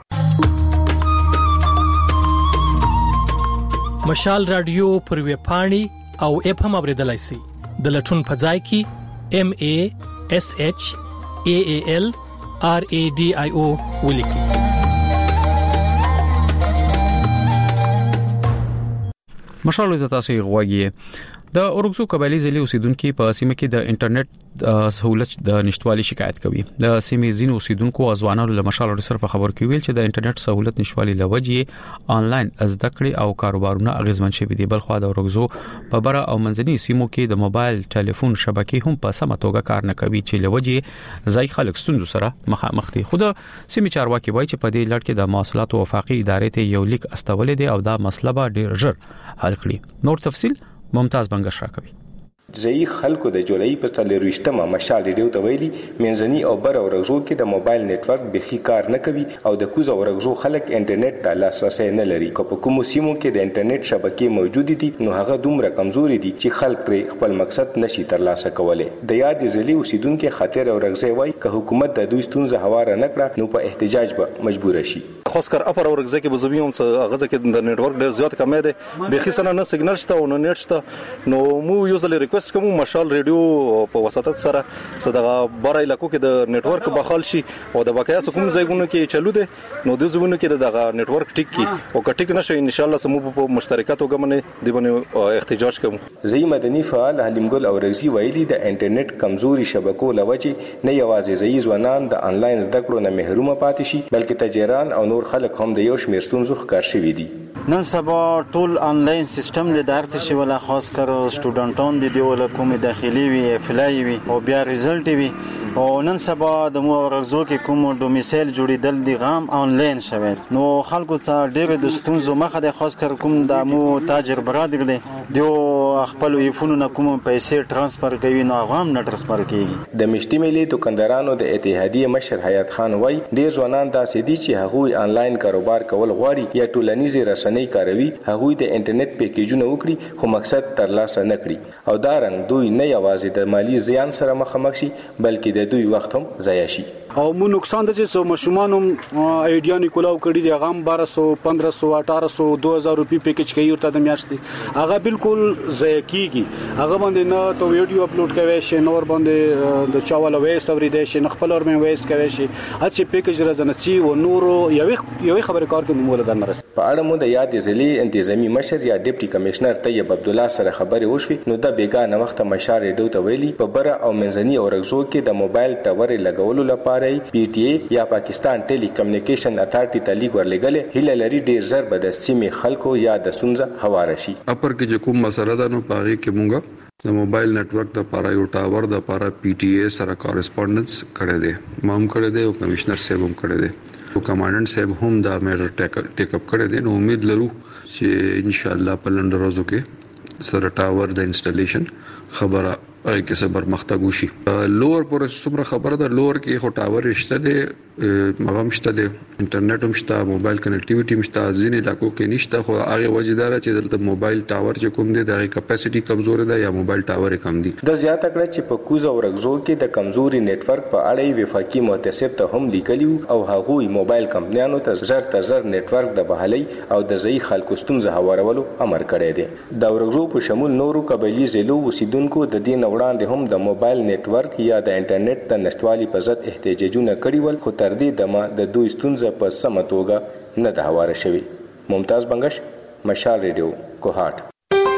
مشال رادیو پر وی پاڼي او اپ هم اوریدلای شي د لټون په ځای کې ام ا اس اچ ا ا ال ار ا ډي اي او ولیکي. مشالو ته تاسو غواګي د اورګزو قبایلی ضلع اوسیدونکو په سیمه کې د انټرنیټ سہولت د نشټوالي شکایت کوي. د سیمې ځینو اوسیدونکو ازوانانو له مشالو سره په خبر کې ویل چې د انټرنیټ سہولت نشټوالي لوجې آنلاین زده کړې او کاروبارونه اغیزمن شوي دي. بلخو د اورګزو په بره او منځني سیمو کې د موبایل ټلیفون شبکې هم په سمه توګه کار نه کوي چې لوجې ځای خلک ستوندو سره مخامخ دي. خو د سیمې چارواکي وایي چې په دې لړ کې د مواصلات وفاقي ادارې ته یو لیک استولې دي او دا مسله به ډیر ژر حل کړي. نور تفصيل ممتاز بنگش را کوي. ځای خلکو د جولای په څلورويشتمه مشال ریډیو ته ویلي منځني او بر اورغزو کې د موبایل نتورک بخي کار نه کوي او د کوز اورغزو خلک انټرنیټ ته لاسرسي نه لري. په کومو سیمو کې د انټرنیټ شبکې موجود دي نو هغه دومره کمزوري دي چې خلک پر خپل مقصد نشي ترلاسه کولای. د یاد ځلي اوسیدونکو خاطر اورغزي وای که حکومت د دوی ستونزه هواره نه کړه نو په احتجاج به مجبور شي. خاص کر اپر اورغزي کې بزویم څه غزه کې د نتورک ډیر زیات کمه ده بخي سره نه سیګنال شته او نه نت شته نو مو یو ځل ریکوست کوم مشال ریډیو په وساتت سره صدغه بار علاقو کې د نتورک بخال شي او د بقایا کوم ځایونو کې چلو دي نو د زونه کې دغه نتورک ټیک کی او کټیک نشه ان شاء الله سمو په مشترکات وګمنه دی باندې احتجاج کوم. زی مدني فعال حلیمګل اورغزي ویلي د انټرنیټ کمزوري شبکو لوجه نه یوازې زی ځوانان د انلاین زده کړو نه محروم پاتې شي بلکې تاجران او نور خلک هم د یو شمیر ستونزو ښکار شوي دي. نن سبا ټول انلاین سیستم د درس شي ولا خاص کر سټوډنټان دي دی ولا کوم داخلي وي افلای وي او بیا ریزلټ وي او نن سبا د مو ورغزو کې کوم ډومیسایل جوړیدل دي غام انلاین شوی نو خلکو ته ډېر د ستونزو مخه د خاص کر کوم د مو تاجر برادر دي دیو خپل یفونو نه کوم پیسې ترانسفر کوي نو غام نه ترانسفر کیږي. د مشتي ملي دکاندارانو د اتحادیه مشر حیات خان وای ډېر ځوانان داسې دي چې هغوی انلاین کاروبار کول غواړي یا ټولنیزه رسنۍ کاروي هغوی د انټرنیټ پیکیجونه وکړي خو مقصد ترلاسه نه کړي او دا رنګ دوی نه یوازې د مالی زیان سره مخامخ شي بلکې د دوی وخت هم ضایع شي. او مو نقصان د چې مشومان ایډیا نیکولاو کړي دی غام بارہ سو پندرہ سو اٹھارہ سو دو ہزار روپی پیکج کوي ورته د میاشتې هغه بالکل ضایع کیږي هغه باندې نه ته ویډیو اپلوډ کوي شي نور باندې د چاواله وایس اوري دی شي خپل اور مې وایس کوي شي اته پیکج راځنه چی او نور یو یو خبره کار کوي مولا د نرس. په اړه مو د یاد ضلعي انتظامی مشر یا ډیپټي کمشنر طیب عبد الله سره خبرې وشوي نو د بیګانه وخت مشار ریډیو ته ویلي په بره او منځني اورغزو کې د موبایل ټاور لګولو لپاره پی ټی ای یا پاکستان ټیلی کمیونیکیشن اتھارټي ته لیک ورلګل هله لري ډیر زر به د سیمې خلکو یا د سنځه هواره شي. اپر کې کوم مسله ده نو پاره کې مونږه د موبایل نتورک د پاره یو ټاور د پاره پی ټی ای سره کورسپونډنس کړی دی مام کړی دی او کمشنر صاحب هم کړی دی او کمانډنټ صاحب هم دا میټر ټیک اپ کړی دی نو امید لرو چې ان شاء الله په لنډ ورځو کې سره ټاور د انسټالیشن خبره هغه کې څه پرمختګ وشي. لوور پر څومره خبره ده لوور کې خو ټاور شته دي مغم شته دي انټرنیټ هم شته موبایل کنیکټیویټي هم شته ځینې علاقو کې نشته خو هغه وجدار چې دلته موبایل ټاور چې کوم دي د کیپاسټي کمزور ده یا موبایل ټاور کم دي. د زیاته کړه چې په کوز او رغزو کې د کمزوري نت ورک په اړه وفاقي متحسب ته هم لیکلی او هغوی موبایل کمپنیانو ته زر ته زر نت ورک د بحالي او د ځای خلکو ستونزه هوارولو امر کړی دی. د ورغزو په شمول نورو قبایلی ضلعو اوسیدونکو د دې وړاندې هم د موبایل نت ورک یا د انټرنیټ د نشټوالي په ضد احتجاجونه کړي ول خو تر دې دمه د دوی ستونزه په سمه توګه نه ده هواره شوې. ممتاز بنگش، مشال ریډیو، کوهاټ.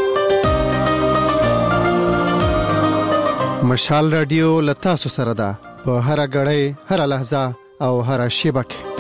مشال رادیو لتاسو سره ده په هر غړې هر لحظه او هر شیبه کې.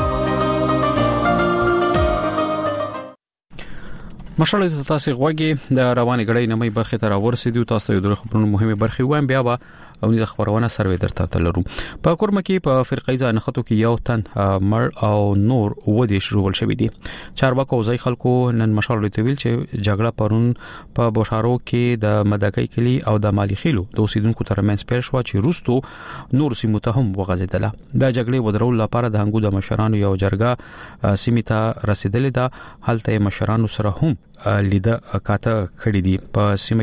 مشال د تاسو غوږی د رواني غړې نمې برخه تر ورسېدو تاسو د خبرونو مهمه برخه وایم بیا به او د خبرونه سروې درته تلرو. په کورم کې په فرقې ځای نخټو کې یو تن مړ او نور ودی شروع شوی دي. چارواکو ځای خلکو نن مشال لري ویل چې جګړه پرون په بوشارو کې د مدکې کلی او د مالی خيلو د اوسیدونکو ترمنځ پیښ شو چې روستو نور سیمو ته هم وغځیدله. د جګړې ودرول لپاره د هنګو د مشرانو یو جرګه سیمه ته رسیدلې ده. هلته مشرانو سره هم لیده کاته کړی دي. په سیمه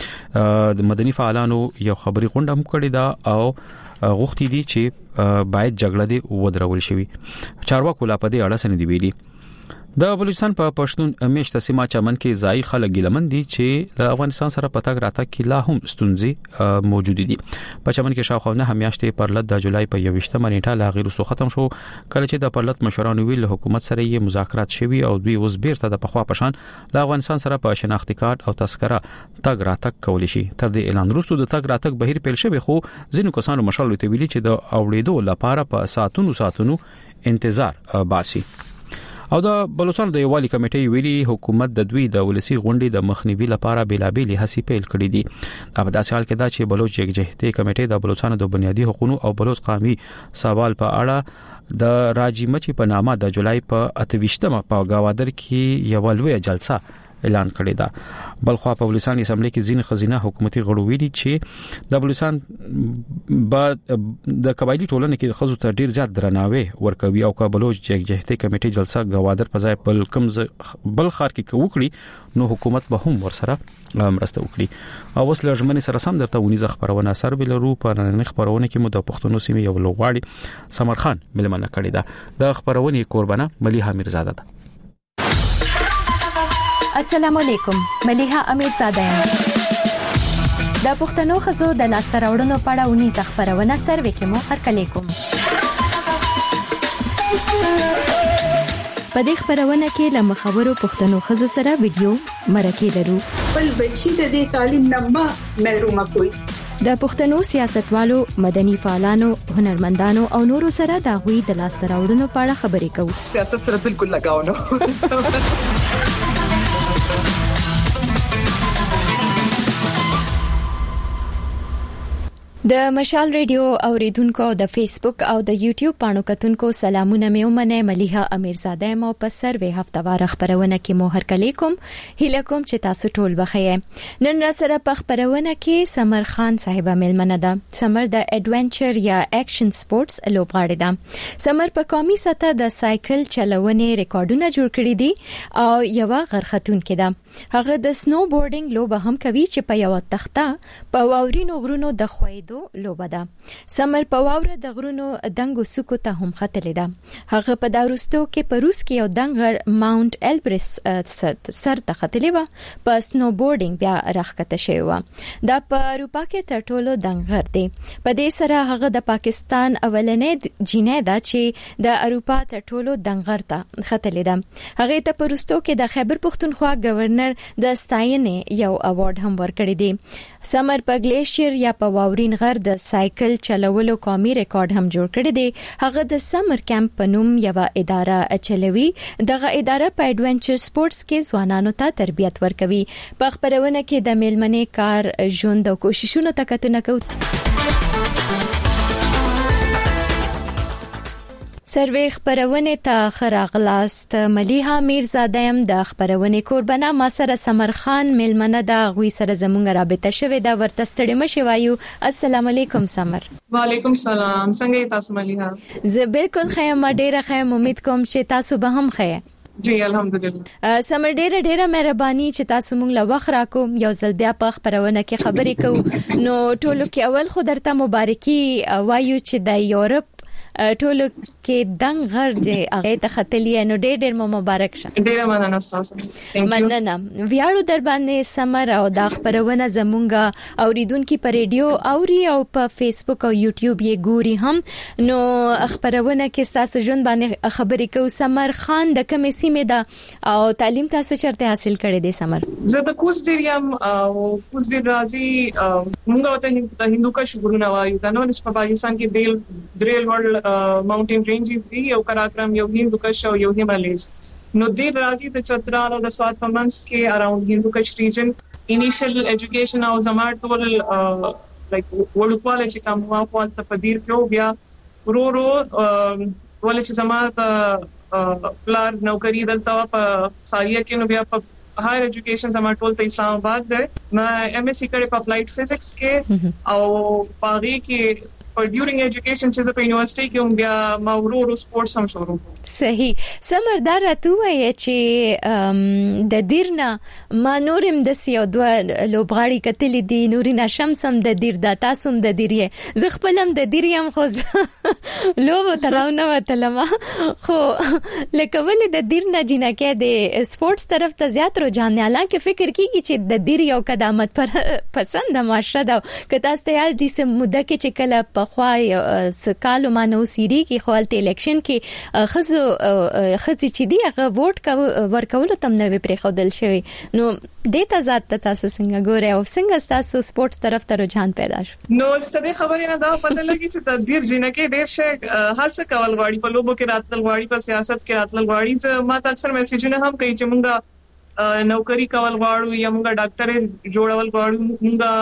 کې د مدني فعالانو یو خبري غونډه هم کړې ده او غوښتي دي چې باید جګړه دی ودرول شي. چارواکو لا په دې اړه سندې ویلي. د بلوچستان په پښتون میشته سیمه چمن کې ځای خلک ګلمن دي چې له افغانستان سره پتاګ راته کې لا هم ستونزې موجود دي. په چمن کې شاوخوا نه همیاشته پرلط د جولای په یوشته منېټه لا غیر سو ختم شو کله چې د پرلط مشرانو ویل حکومت سره یې مذاکرات شوي او دوی اوس بیرته د پخوا پشان له افغانستان سره په شناختی کارت او تذکره تاګ راته کولی شي. تر دې اعلان وروسته د تاګ راته بهیر پیل شوی خو ځینو کسانو مشال لته ویلي چې د اوړېدو لپاره په ساتونو ساتونو انتظار باسي. او د بلوچستان د یوالي کمیټې ویلي حکومت د دوی د ولسی غونډې د مخنیوي لپاره بیلابېلي هڅې پیل کړې دي. په داسې حال کې دا چې بلوچ یکجهتي کمیټې د بلوچستان د بنیادي حقوقو او بلوچ قومي سوال په اړه د راجی مچي په نامه د جولای په اتويشتمه په گاوادر کې یو لوی جلسه اعلان کړی دا. بلخوا په بلوچستان اسمبلی کې ځین خزینه حکومتي غړو ویلي چې د بلوچستان بعد د قبایلی ټولنې کې خزو ته ډیر زیات درناوی ورکوي او که بلوچ یکجهتي کمیټې جلسه گوادر په ځای بل کم بل خار کې وکړي نو حکومت به هم ورسره مرسته وکړي. او اوس لږمنې سره سم درته ونیزه خبرونه سر بلرو په نن خبرونه کې مو د پښتون سیمې یو لوغواړي سمرخان ملمنه کړی دا. د خبرونه قربانه ملیحه میرزاده ده. السلام علیکم، ملیحه امیرزاده یم. د پښتنو خزو د لاسته راوړنو په اړه ونیزه خبرونه سروې کې مو هرکلی کوم. په دې خبرونه کې له مخاورو پښتنو خزو سره ویډیو مرکه لرو. بل بچی د دې تعلیم نه ما محروم کوي. د پښتنو سیاستوالو، مدني فعالانو، هنرمندانو او نورو سره د غوي د لاسته راوړنو په اړه خبرې کوو. سیاست سره بالکل لگاو نه. د مشال ریډیو اوریدونکو د فیسبوک او د یوټیوب پاڼو کتونکو سلامونه مې ومنه. ملیحه امیرزاده مو په سروې هفتوار خبرونه کې مو هرکلی کوم. هیله کوم چې تاسو ټول بخیر. نن را سره په خبرونه کې سمر خان صاحب ملمنه ده. سمر د اډونچر یا اکشن سپورتس لوبغاړی ده. سمر په قومي سطح د سایکل چلونې ریکارډونه جوړ کړي دي او یو غرختون کې ده. هغه د سنو بورډینګ لوبه هم کوي چې په یو تخته په واورینو غرونو د خوید لوبه ده. سمر په واوره د غرونو دنګو سکو ته هم ختلې ده. هغه په داروستو کې په روس کې یو دنګر ماونټ البرس سر ته ختلې و. په سنو بورډینګ بیا راخته شوی و. دا په اروپا کې تر ټولو دنګر دی. په دې سره هغه د پاکستان اولنې جینۍ ده چې د اروپا تر ټولو دنګر ته ختلې ده. هغه ته په روستو کې د خیبر پختونخوا گورنر د ستاینې یو اوارډ هم ورکړی دی. سمر په ګلیشیر یا په واورین غر د سایکل چلولو قومي ریکارډ هم جوړ کړی دی. هغه د سمر کیمپ په نوم یو اداره چلوي. دغه اداره په اډونچر سپورتس کې ځوانانو ته تربیت ورکوي. په خبرونه کې د میلمنې کار، ژوند او کوششونو ته کتنه کوي. سروې خبرونه ته خراغلاست ملیحه میرزاده يم د خبرونه قربانه ما سره سمر خان ملمنه دا غوي سره زمونږ رابطه شوه دا ورته ستړي مشه وایو. السلام علیکم سمر. وعلیکم سلام. څنګه تاسو ملیحه؟ زه بالکل خیم ډیره خیم امید کوم چې تاسو به هم خیر. جی الحمدلله. سمر ډیره ډیره مهرباني چې تاسو مونږ له وخت راکو یو ځل بیا په خبرونه کې خبرې کوو. نو ټولو کې اول خو درته مبارکي وایو چې د یورپ ټولو کې دنګ غر چې هغه ته خطلې نو ډېر ډېر مبارک شه. ډېر مننه تاسو. مننه. ویاړو در باندې سمر او د خبرونه زمونږه اوریدونکو په ریډیو اوري او په فیسبوک او یوټیوب یې ګوري هم. نو خبرونه کې تاسو جون باندې خبرې کوو. سمر خان د کومې سیمې ده او تعلیم تاسو چرته حاصل کړی دی سمر؟ زه د کوز ډیریم او کوز ډیر راځي مونږ ته هندوکش غرونه وایو دا نو په پاکستان کې دیل دریل ورل ماونټین رینجز دي یو کراکرم یو هندوکش او یو هیمالیز. نو دیر راځي د چترال او د سوات په منځ کې اراوند هندوکش ریجن. انیشل ایجوکیشن او زما ټول لایک وړوکواله چې کوم واقعال ته په دیر کې بیا ورو ورو ولې چې زما ته پلان نوکری دلته په خاریه کې نو بیا په هایر ایجوکیشن زما ټول ته اسلام آباد ده. ما ایم ایس سی کړې په اپلایډ فزکس کې او پاغي کې ډیورینګ ایجوکیشن چې په یونیورسيټي کې هم بیا ما ورو سپورتس هم شروع کړ. صحیح. سمردار راته وایي چې د دیرنا ما نورم د سیو دوه لوبغاړي کتلې دي نورینه شمسم د دیر د تاسو د دیریه زه خپلم د دیریم خو لوب تراونه وتلم خو لکه ولې د دیرنا جنکه د سپورتس طرف ته زیات رجحان نه حالانکه فکر کیږي چې د دیر یو قدامت پر پسند معاشره ده که تاسو ته یاد دي سم مده کې چې کله په خوای سکالو مانو سيري کې خپل الیکشن کې خزو خزي چې دی هغه ووټ کا ورکول تم نه پرې خودل شوی. نو د تزاد تاسو څنګه ګوره او څنګه تاسو سپورتس طرف ته رجحان پیدا شو؟ نو ستاسو خبرې نه دا پته لګی چې د دیر جنکه ډیر شي هر څه کول غواړي په لوبو کې راتل غواړي په سیاست کې راتل غواړي. زه ما اکثر میسجونه هم کوي چې مونږه نوکری کول غواړو یا مونږه ډاکټر جوړول غواړو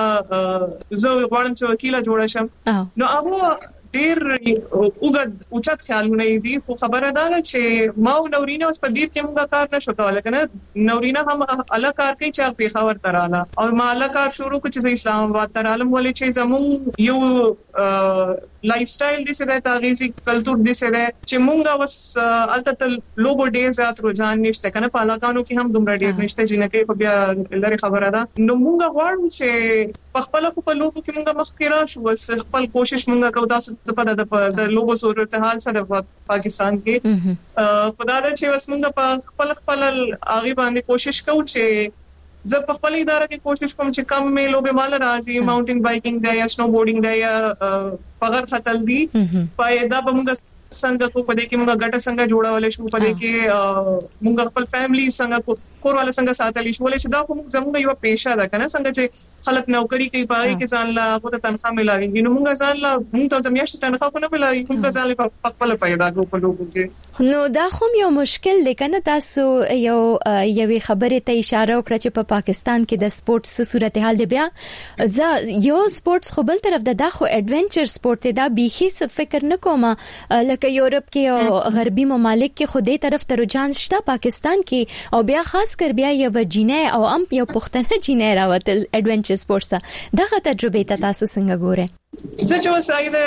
مونږه زه غواړم چې وکیل جوړ شم. نو هغه ډیر وګد اوچت خیالونه دي خو خبره ده چې ما او نورینه اوس په دیر کې موږ کار نشو کولای کنه. نورینه هم الګ کار کوي چې په خبر تراله او ما الګ کار شروع کړ چې اسلام آباد تراله ولې چې زمون یو لایف سټایل دي سره تاغیزي کلچر دي سره چې موږ اوس الته لوګو ډیر زیات رجحان نشته کنه په علاقانو کې هم دومره ډیر نشته جنکه په بیا لری خبره ده. نو موږ غواړو چې په خپل په لوګو کې موږ مخکره شو خپل کوشش موږ کوو تاسو په د لوګو صورتحال سره پاکستان کې خدای دې چې وسمنګ په خپل خپل اغي باندې کوشش کوو چې زه په خپل اداره کې کوشش کوم چې کم مې لوبه مال راځي ماونټین بایکینګ دی یا سنو بورډینګ دی یا پغر خطل دی پایدا به موږ څنګه کو پدې کې موږ ګټه څنګه جوړولې شو پدې کې موږ خپل فیملی څنګه کورواله څنګه ساتلی شو ولې چې دا کوم زموږ یو پیشه ده کنه څنګه چې خلک نوکری کوي پاره کې ځان لا غوته تنخواه ملایي نو موږ ځان لا موږ ته میاشتې تنخواه کو نه ملایي موږ ځان له خپل پیدا کو په لوګو کې. نو دا خو یو مشکل دی کنه تاسو یو یوې خبرې ته اشاره وکړه چې په پاکستان کې د سپورتس صورتحال دی بیا ز یو سپورتس خو بل طرف د دا خو ایڈونچر سپورت دی دا بيخي څه فکر نه کوم لکه یورپ کې او غربي ممالک کې خو دې طرف ته رجحان شته پاکستان کې او بیا خاص کر بیا یو جینې او ام یو پښتنه جینې راوتل ایڈونچر سپورتس دغه تجربه ته تاسو څنګه ګوره؟ زه چې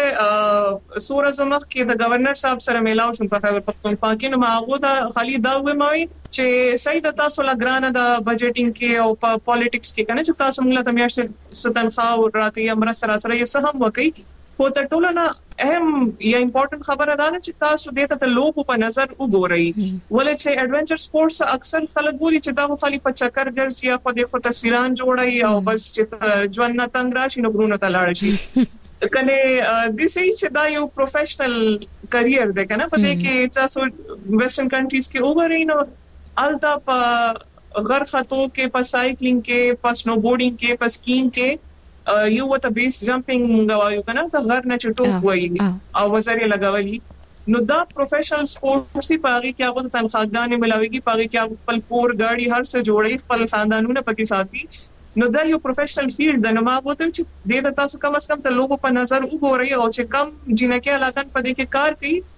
وسایده سورہ زمخ کې د گورنر صاحب سره میلاو شم په خیبر پختونخوا کې نو ما هغه د خالي دا وموي چې سید تاسو لا ګرانه د بجټینګ کې او په پالیټکس کې کنه چې تاسو موږ ته میاشتې ستنخوا او راکې امر سره سره یې سهم وکي خو ته ټول نه اهم یا امپورټنت خبره ده چې تاسو دې ته لوګو په نظر وګورئ ولې چې ایڈونچر سپورتس اکثر خلک ګوري چې دا خالي په چکر ګرځي یا په دې په تصویران جوړي او بس چې ژوند نه تنگ راشي نو ګرونه ته لاړ شي کنه د سې چې دا یو پروفیشنل کرییر ده کنه په دې کې تاسو ویسټرن کنټریز کې وګورئ نو التا په غر خطو کې په سایکلینګ کې په سنو بورډینګ کې په سکینګ کې یو وته بیس جمپینګ مونږ وایو کنه ته غر نه چټو وایي او وزري لګولي نو دا پروفیشنل سپورتس په هغه کې هغه تنخواهګانې ملاويږي په هغه کې هغه خپل کور گاڑی هر څه جوړي خپل خاندانونه پکې ساتي نو دا یو پروفیشنل فیلډ د نو ما وته چې د تاسو کم اس کم ته لوګو په نظر وګورئ او چې کم جنکه علاقه په دې کې کار کوي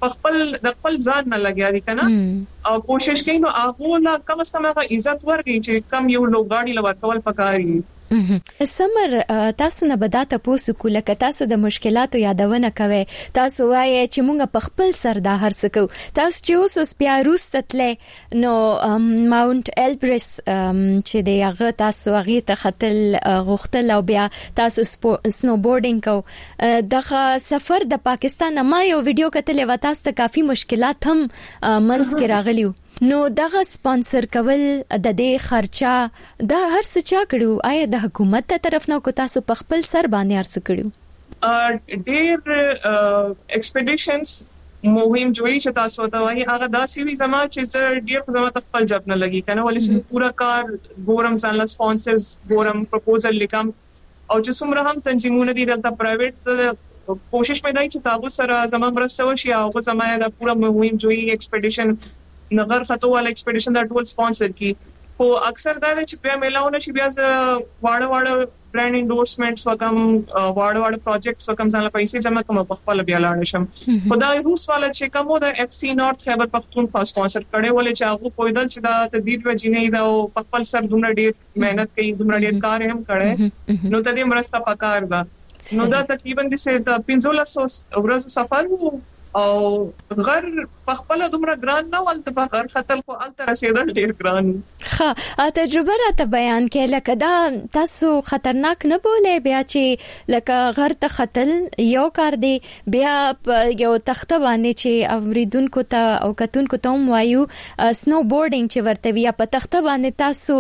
خپل د خپل ځان نه لګیا دي کنه او کوشش کوي نو هغه لا کم از کم هغه عزت ورکړي چې کم یو لوګاړي لور کول پکاري. سمر تاسو نه بداته پوسو کوله ک تاسو د مشکلاتو یادونه کوي تاسو وایي چې مونږ په خپل سر دا هر څه کو تاسو چې اوس بیا روستتله نو ماونت البرس چې دی هغه تاسو هغه ته خطل غختل او بیا تاسو سنو بورډینګ کو دغه سفر د پاکستان ما یو ویډیو کتلې و تاسو ته کافي مشکلات هم منځ کې راغلیو نو دغه سپانسر کول د دې خرچه د هر څه چا کړو آیا د حکومت ته طرف نه کو تاسو په خپل سر باندې ارڅ کړو ډېر ایکسپیډیشنز مهم جوړی چې تاسو ته وایي هغه داسې وی زما چې زه ډېر په زما خپل جاب نه لګي کنه ولې چې پورا کار ګورم ځان له سپانسرز ګورم پروپوزل لیکم او چې څومره هم تنظیمونه دي دلته پرایویټ کوشش مې دی چې تاسو سره زما مرسته وشي او زما دا پورا مهم جوړی ایکسپیډیشن نغر خطو والا ایکسپیډیشن دا ټول سپانسر کی خو اکثر دا چې بیا ملاونه شي بیا واړه واړه برانډ انډورسمنټس وکم واړه واړه پروجیکټس وکم ځان له پیسې جمع کوم په خپل بیا لاړ شم خدای روس والا چې کومو د اف سی نارث خیبر پختونخوا سپانسر کړي ولې چې هغه کویدل چې دا تدید و جنې دا په خپل سر دومره ډېر مهنت کوي دومره ډېر کار هم کړي نو ته دې مرسته پکار ده نو دا تقریبا د څه د پنځه سوه ورځې سفر وو او غر په خپل دومره ګران نه ولته په غر خطل خو الته رسیدل ډیر ګران. ها تجربه راته بیان کې لکه دا تاسو خطرناک نه بولې بیا چې لکه غر ته خطل یو کار دی بیا یو تخته باندې چې اوریدونکو ته او کتونکو ته وایو سنو بورډینګ چې ورته وی په تخته باندې تاسو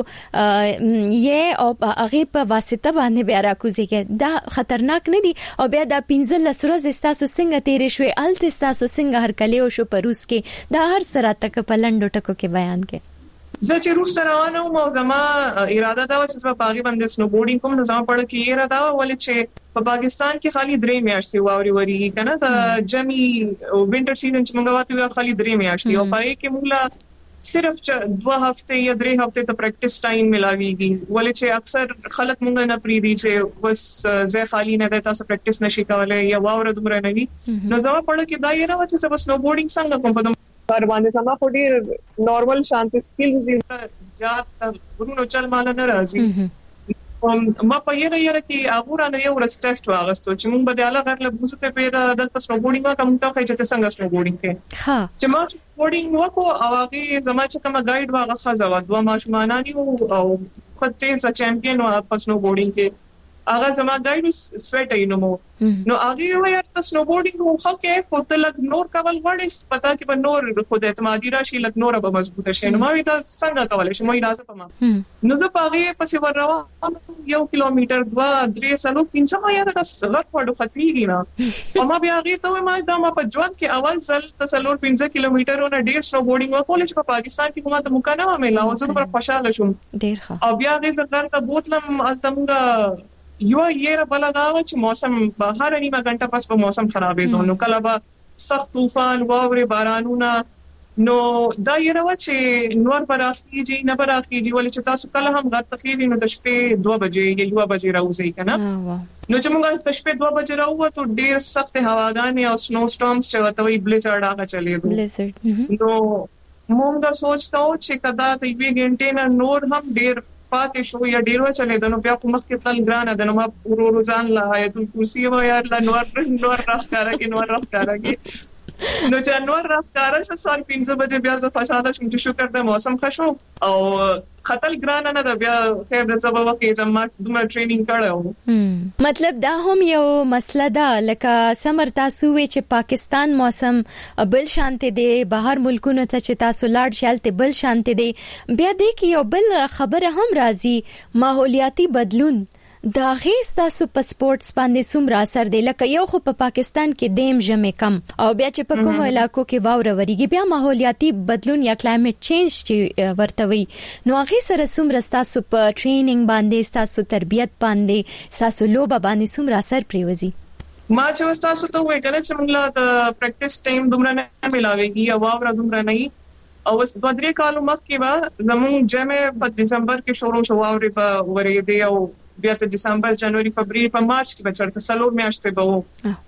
یې او هغه په واسطه باندې بیا راکوزیږي دا خطرناک نه دی او بیا دا پنځه لسرز تاسو څنګه تیرې شوي الته تاسو څنګه هر کلیو شو په روس کې دا هر سره تک په لندو ټکو کې بیان کې زه چې روس روانه وم او زما اراده دا و چې په پاغي باندې سنو بورډینګ کوم نو زما پړ کې اراده و ولې چې په پاکستان کې خالي درې میاشتې واوري وری کنه د جمی وینټر سیزن چې موږ واته و خالي درې میاشتې او پای کې موږ صرف دوه هفته یا درې هفته ته پریکټیس ټایم ملاويږي ولې چې اکثر خلک مونږ نه پریدي چې بس زه خالی نه ده تاسو پریکټیس نشي کولای یا واوره دومره نه وي نو زما پړ کې دا یې راوته چې بس نو بورډینګ څنګه کوم په کار باندې سما په ډیر نارمل شانتي سکلز دي زیات تر ورونو چل مال نه راځي ما په یره یره کې هغه نه یو ورځ ټیسټ واغستو چې مونږ به داله غره بوزو ته پیر دلته سنو بورډینګ کوم ته خې چې څنګه سنو بورډینګ کې ها چې ما بورډینګ وکړو او هغه زما چې کوم ګایډ واغه خزا دوه ماشومانانی او خطه ز چمپیون او په سنو بورډینګ کې هغه زما ګایډ سویټ اینو مو نو هغه یو یا ته سنو بورډینګ خو کې خو ته لګ نور کول غواړي پتا کې په نور خود اعتمادي راشي لګ نور به مضبوطه شي نو ما وی دا څنګه کولای شم مې راځه پما نو زه پاغه پسې ور روان یو کیلومتر دوا درې سلو پنځه ما یاره د سلط وړو خطرېږي نه او ما بیا هغه ته ما دا ما په ژوند کې اول ځل تسلور پنځه کیلومترونه ډیر سنو بورډینګ وکول چې په پاکستان کې کومه ته مکانه مېلا او زه پر خوشاله شوم ډیر ښه او بیا هغه زګر ته بوتلم التمغه یو یې بل دا چې موسم بهر نیمه غنټه پس په موسم خرابې نو کله به سخت طوفان واوري بارانونه نو دا یې راو چې نور براخیږي نه براخیږي ولې چې تاسو کله هم غټ تخیری نو د شپې دوه بجې یا یو بجې راوځي کنه نو چې موږ د شپې دوه بجې راوو ته ډېر سخت هواګانې او سنو سټورمز چې وته وي بلیزرد هغه چلیږي بلیزرد نو موږ سوچتاو چې کدا ته یوې غنټې نه نور هم ډېر پاتې شو یا ډیر و چلے دنو بیا کوم مخکې تل ګران ده نو ما ورو روزان لا آیت الکرسی و یا لا نور نور راخاره کې نور راخاره کې نو چې نور راخاره شو سال پنځه بجې بیا زه خوشاله شوم چې شکر د موسم خشو او خطل ګران نه ده بیا خیر د سبا وخت چې ما دومره ټریننګ کړو مطلب دا هم یو مسله ده لکه سمر تاسو وی چې پاکستان موسم بل شانته دی بهر ملکونو ته چې تاسو لاړ شالته بل شانته دی بیا دې کې یو بل خبره هم راځي ماحولیاتي بدلون دا غیس تاسو په سپورتس باندې څومره اثر دی لکه یو خو په پاکستان کې دیم ژمه کم او بیا چې په کوم علاقو کې واوره وریږي بیا ماحولیاتي بدلون یا کلایمټ چینج چې ورتوي نو هغه سره څومره تاسو په ټریننګ باندې تاسو تربیت باندې تاسو لوبه باندې څومره اثر پریوزي ما چې تاسو ته وایي کنه چې موږ د پریکټیس ټایم دومره نه ملاويږي او واوره دومره نه او اوس دوه درې کالو مخکې به زموږ جمع په دسمبر کې شروع شو واوري په ورېدې او بیا ته دسمبر جنوري فبراير په مارچ کې به چرته سلور میاشتې به وو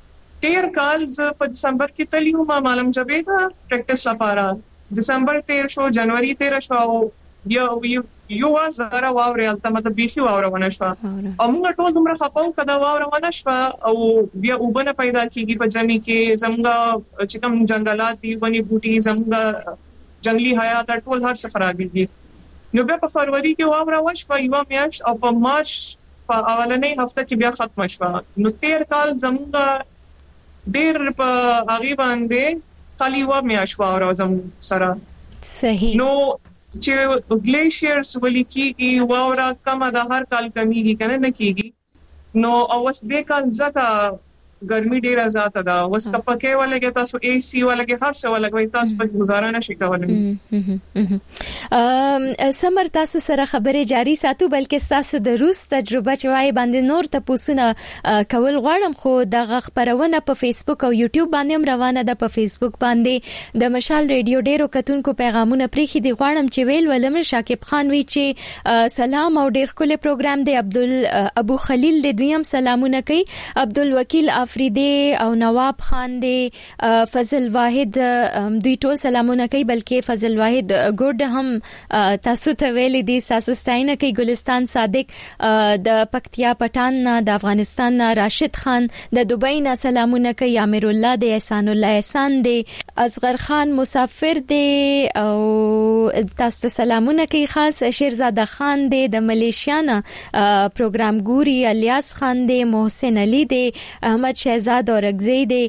تیر کال په دسمبر کې تلیو ما معلوم جبې دا پریکټیس لپاره دسمبر تیر شو جنوري تیر شو بیا یو زره واوري الته مطلب بيخي واوره ونه شو او موږ ټول دومره خپاو کدا واوره ونه شو او بیا وبنه پیدا کیږي په ځمې کې زموږ چې کوم جنگلات دي ونی بوټي زموږ جنگلي حیات ټول هر څه خرابېږي نو بیا په فروری کې واوره وشو یو میاشت او په مارچ په اولنۍ هفته کې بیا ختم شو نو تیر کال زموږ ډېر په هغه باندې خالي و میاشت واوره زموږ سره صحیح نو چې ګلیشیرز ولیکيږي واوره کم د هر کال کمیږي کنه نه کیږي نو اوس د کال زکه ګرمي ډیره زیاته ده اوس کپکه ولګي تاسو اي سي ولګي هر څه ولګي تاسو په گزاره نشئ کولای ام سمر تاسو سره خبره جاری ساتو بلکې تاسو د روس تجربه چوي باندې نور ته پوسونه کول غواړم خو د خبرونه په فیسبوک او یوټیوب باندې هم روانه ده په فیسبوک باندې د مشال ریډیو ډیرو کتونکو پیغامونه پریخي دي غواړم چې ویل ولم شاکب خان وی چې سلام او ډیر کول پروګرام دی عبدل ابو خلیل د دویم سلامونه کوي عبدل وکیل افریدی او نواب خان دی فضل واحد دوی ټول سلامونه کوي بلکې فضل واحد ګورډ هم تاسو ته ویلي دي تاسو ستاینه کوي ګلستان صادق د پکتیا پټان د افغانستان راشد خان د دوبۍ نه سلامونه کوي امیر الله دی احسان الله احسان دی اصغر خان مسافر دی او تاسو سلامونه کوي خاص شیرزاده خان دی د ملیشیا نه پروګرام ګوري الیاس خان دی محسن علي دی احمد شهزاد اورګزی دی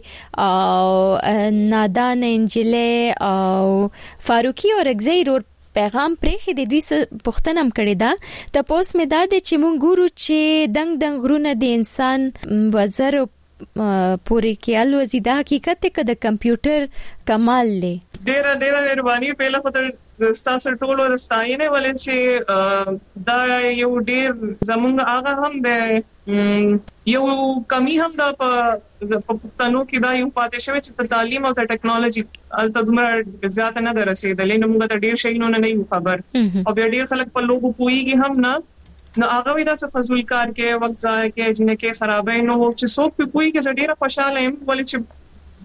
او نادان انجله او فاروقي اورګزی ور پیغام پرې د دوی پښتنم کړی دا تاسو مې دا د چې مونږ ګورو چې دنګ دنګ غرونه د انسان وزر پوری کېل وزیدا حقیقت ته د کمپیوټر کمال لې ډېر ډېر مهرباني په لخوا تاسو ټول ورستاینه ولې چې دا یو ډېر زمونږ هغه هم د یو کمی هم د په پښتنو کې دا یو پاتې شوی چې تعلیم او ټیکنالوژي الته دومره زیات نه درسېدلې نو موږ ته ډېر شي نه نه یو خبر او بیا ډېر خلک په لوګو پويږي هم نه نو هغه ودا څه فزول کار کې وخت ځای کې جنې کې خرابې نو چې څوک په پوي کې ډېر خوشاله يم ولې چې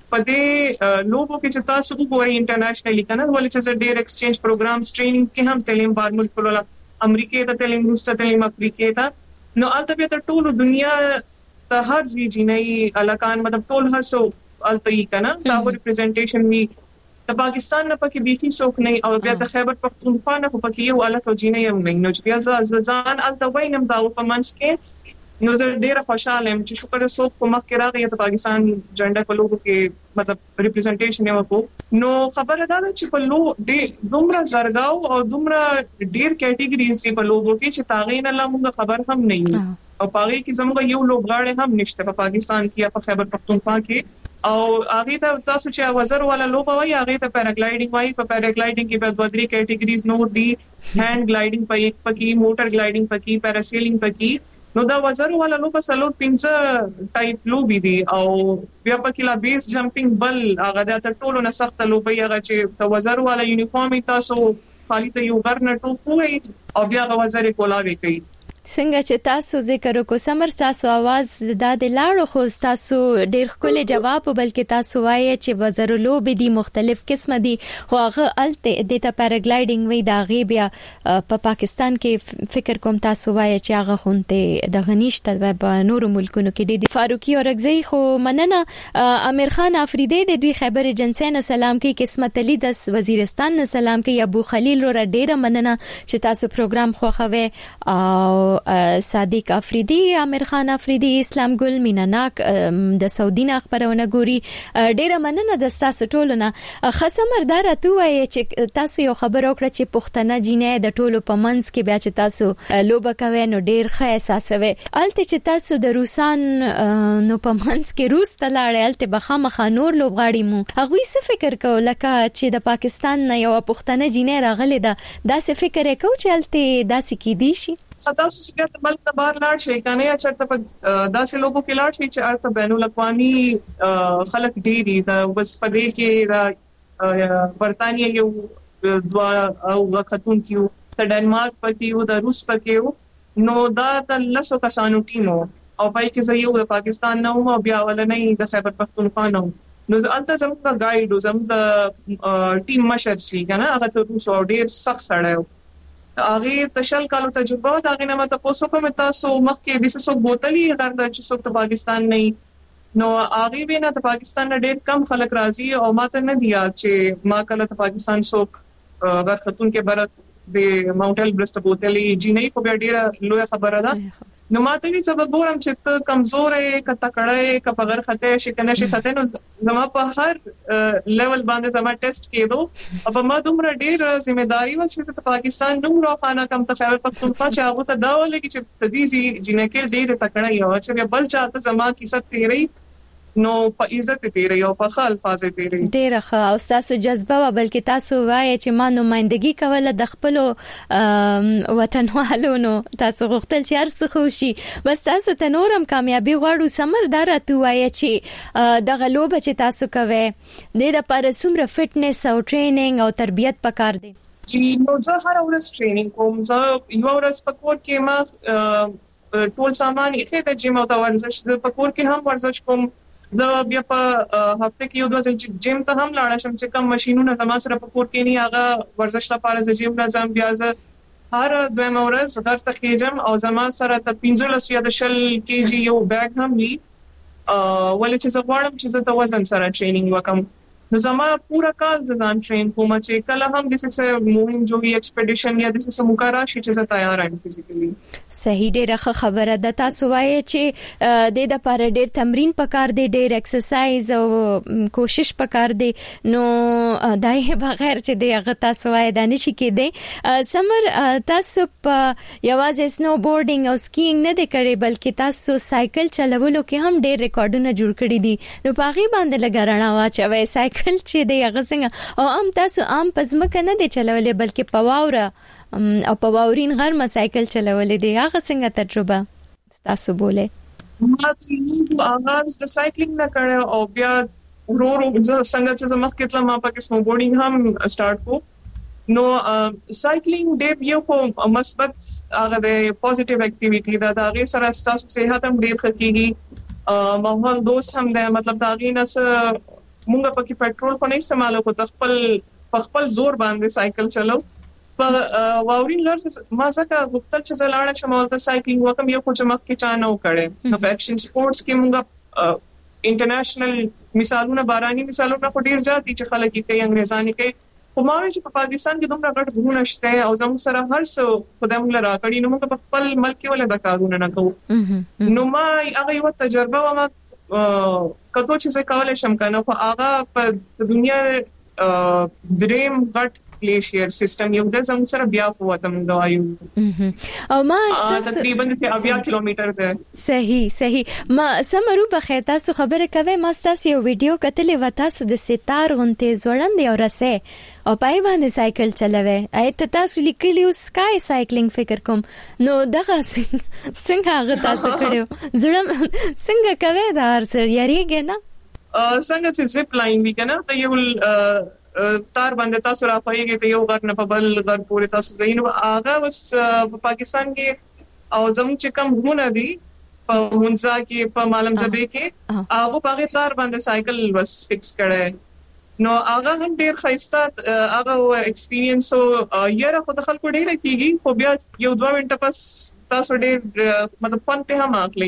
پدې لوګو کې چې تاسو وګورئ انټرنیشنلی کنه ولې چې ډېر ایکسچینج پروګرامز ټریننګ کې هم تعلیم بار ملک ولا امریکا ته تعلیم روس ته تعلیم افریقا ته نو البته ته ټول دنیا ته هر ځای جنې الکان مطلب ټول هر څو الته یې کنه دا ریپرزنټیشن وی د پاکستان نه پکې بیخي څوک نه او بیا د خیبر پختونخوا نه پکې یو الکو جنې هم نه نو چې بیا ځان الته وینم دا په منځ کې نو زه ډېر خوشاله یم چې شکر څوک په مخ کې راغی د پاکستان جنډا په لوګو کې مطلب ریپرزنټیشن یې وکړو نو خبره دا ده چې په لو ډېر دومره زرګاو او دومره ډېر کیټګریز دي په لوګو کې چې تاغې نه لمغه خبر هم نه وي او پاره کې زموږ یو لوبغاړي هم نشته په پاکستان کې یا په خیبر پختونخوا کې او هغه ته تاسو چې وزر ولا لوبه وای هغه ته پیراګلایډینګ وای په پیراګلایډینګ کې په دوه کیټګریز نور دي هاند ګلایډینګ په یک پکې موټر ګلایډینګ پکې پیراسیلینګ پکې نو دا وزر ولا لوبه سلور پنځه ټایپ لوبي دي او بیا پکې لا بیس جمپینګ بل هغه د ټولو نه سخت لوبي هغه چې د وزر ولا یونیفارم تاسو خالي ته یو غرنه ټوپوي او بیا هغه وزر کولاوي کوي څنګه چې تاسو ذکر وکړو سمر تاسو आवाज د د لاړو خو تاسو ډېر خپل جواب بلکې تاسو وایي چې وزر لوب دي مختلف قسمه دي خو هغه الته د ته پیراګلایډینګ وی دا غي بیا په پاکستان کې فکر کوم تاسو وایي چې هغه خونته د غنیشته په نورو ملکونو کې دي فاروقي اورګزی خو مننه امیر خان افریدی د دوی خیبر جنسي نه سلام کوي قسمت علي د وزیرستان نه سلام کوي ابو خلیل رو ډېر مننه چې تاسو پروګرام خوښوي او صادق افریدی امیر خان افریدی اسلام ګل مینناک د سعودي نه خبرونه ګوري ډیره مننه د تاسو ټولو نه خصمر دار ته وایي چې تاسو یو خبر وکړه چې پښتنه جینې د ټولو په منځ کې بیا چې تاسو لوبه کوي نو ډیر ښه احساسوي الته چې تاسو د روسان نو په منځ کې روس ته لاړې الته بخامه خانور لوبغاړي مو هغه څه فکر کو لکه چې د پاکستان نه یو پښتنه جینې راغله دا داسې فکر وکاو چې الته داسې کې دي شي تاسو چې د ملک نه بهر لاړ شئ کنه یا چرته په داسې لوګو کې لاړ شئ چې ارته بین الاقوامي خلک ډېری دا بس پدې کې دا برتانیې یو دوا او خاتون کیو ته ډنمارک پکې یو د روس پکې یو نو دا د لسو کسانو ټیمو او پای کې زه یو د پاکستان نه وم او بیا ولنې د خیبر پختونخوا نه وم نو ځلته زموږ ګایډ او زموږ د ټیم مشر شي کنه هغه ته روس او ډیر سخت سړی هغه تشل کالو تجربه دا غنه مته پوسو کوم تاسو مخکې د څه بوتلي غر د چې څوک د پاکستان نه نو هغه وینا د پاکستان نه ډېر کم خلک راځي او ماته نه دی چې ما کله د پاکستان څوک غر خاتون کې برت د ماونټ ایلبرس بوتلي جنې کو بیا ډیره لوی خبره ده نو ماته وی چې وګورم چې ته کمزورې ک تکړه ک پغر خطه شي کنه شي خطه نو زما په هر لیول باندې زما ټیسټ کېدو او ما دومره ډیر ځمېداري و چې په پاکستان نوم راخانه کم ته خیبر پختونخوا چې هغه ته دا ولګي چې تدیزي جنکه ډیر تکړه یو چې بل چاته زما کیسه تیری نو په عزت تیری او په خال فاز تیری ډیر ښه او تاسو جذبه و بلکې تاسو وایي چې ما نمائندګي کوله د خپل وطنوالو نو تاسو غوښتل چې هر څه خوشي بس تاسو ته نورم کامیابی غواړو سمردار ته وایي چې د غلوب چې تاسو کوي د لپاره څومره فټنس او ټریننګ او تربیت پکار دی چې نو زه هر ورځ ټریننګ کوم زه یو ورځ په کور کې ما ټول سامان یې د جیم او د ورزش په کور کې هم ورزش کوم زه بیا په هفته کې یو دوه ځل جیم ته هم لاړم چې کم ماشينونه زما سره په کور کې نه هغه ورزش لپاره زه جیم راځم بیا زه هر دوه ورځې غر ته کېږم او زما سره ته پنځه لس یا د شل کېجی یو بیگ هم وي ولې چې زه غواړم چې زه د وزن سره ټریننګ وکم نو زما پورا کال ځان ټرین کوم چې کله هم د څه مهم جوړي ایکسپیډیشن یا د څه مقرره شي چې زه تیار یم فزیکلی صحیح ډیره خبره ده تاسو وایي چې د د لپاره ډیر تمرین پکار دی ډیر ایکسرسایز او کوشش پکار دی نو دای بغیر چې د هغه تاسو وایي د نشي کېده سمر تاسو په یوازې سنو بورډینګ او سکیینګ نه دی کړی بلکې تاسو سایکل چلولو کې هم ډیر ریکارډونه جوړ کړی دي نو په هغه باندې لګرانه واچوي سایکل چې دی هغه څنګه او ام تاسو ام پزمکه نه دی چلولې بلکې په واوره او په واورین غرمه سایکل چلولې دی هغه څنګه تجربه تاسو بوله ما ټینګ آغاز د سایکلینګ نه کړو او بیا ورو ورو څنګه چې زما کتل ما په سنو بورډینګ هم سٹارټ کو نو سایکلینګ ډېر یو کو مثبت هغه د پوزټیو اکټیویټي دا د هغه سره تاسو صحت هم ډېر خکېږي ماحول دوست هم ده مطلب دا غي نس مونږ په کې پېټرول په نه استعمالو کو خپل خپل زور باندې سایکل چلو په واورین لار ما ځکه غوښتل چې زلاړه شمال ته سایکلینګ وکم یو کوم مخ کې چانه وکړې نو په اکشن سپورتس کې مونږ انټرنیشنل مثالونه باراني مثالونه په ډیر ځاتي چې خلک یې کوي انګريزاني کوي خو ما چې په پاکستان کې دومره غټ غرونه شته او زموږ سره هر څه خدای موږ لرا کړی نو موږ په خپل ملک کې ولې د کارونه نه کوو نو ما هغه یو تجربه و ما کته چې څه کولای شم کنه خو هغه په دنیا دریم غټ ګلیشیر سیستم یو د زموږ سره بیا فوتم غوايو او ما اساس تقریبا چې بیا کیلومتر ده صحیح صحیح ما سمرو بخیر تاسو خبره کوي ما تاسو یو ویډیو کتلې و تاسو د ستار غونټه زوړند او رسه او پای باندې سایکل چلوي ایت تاسو لیکلی او سکای سایکلینګ فکر کوم نو دغه څنګه هغه تاسو کړو زړم څنګه کوي دا ارسر یریږي نه څنګه چې زپ لاین وی کنه ته یو تار باندې تاسو را پایږي ته یو غر نه په بل غر پورې تاسو زین هغه وس په پاکستان کې او زموږ چې کوم غونه دي په مونځا کې په مالم جبې کې هغه په هغه تار باندې سایکل وس فکس کړي نو هغه هم ډیر خیسته هغه ایکسپیرینس او یاره خو د خلکو ډیر کیږي خو بیا یو دوه منټه پس تاسو ډیر مطلب فن ته هم اخلي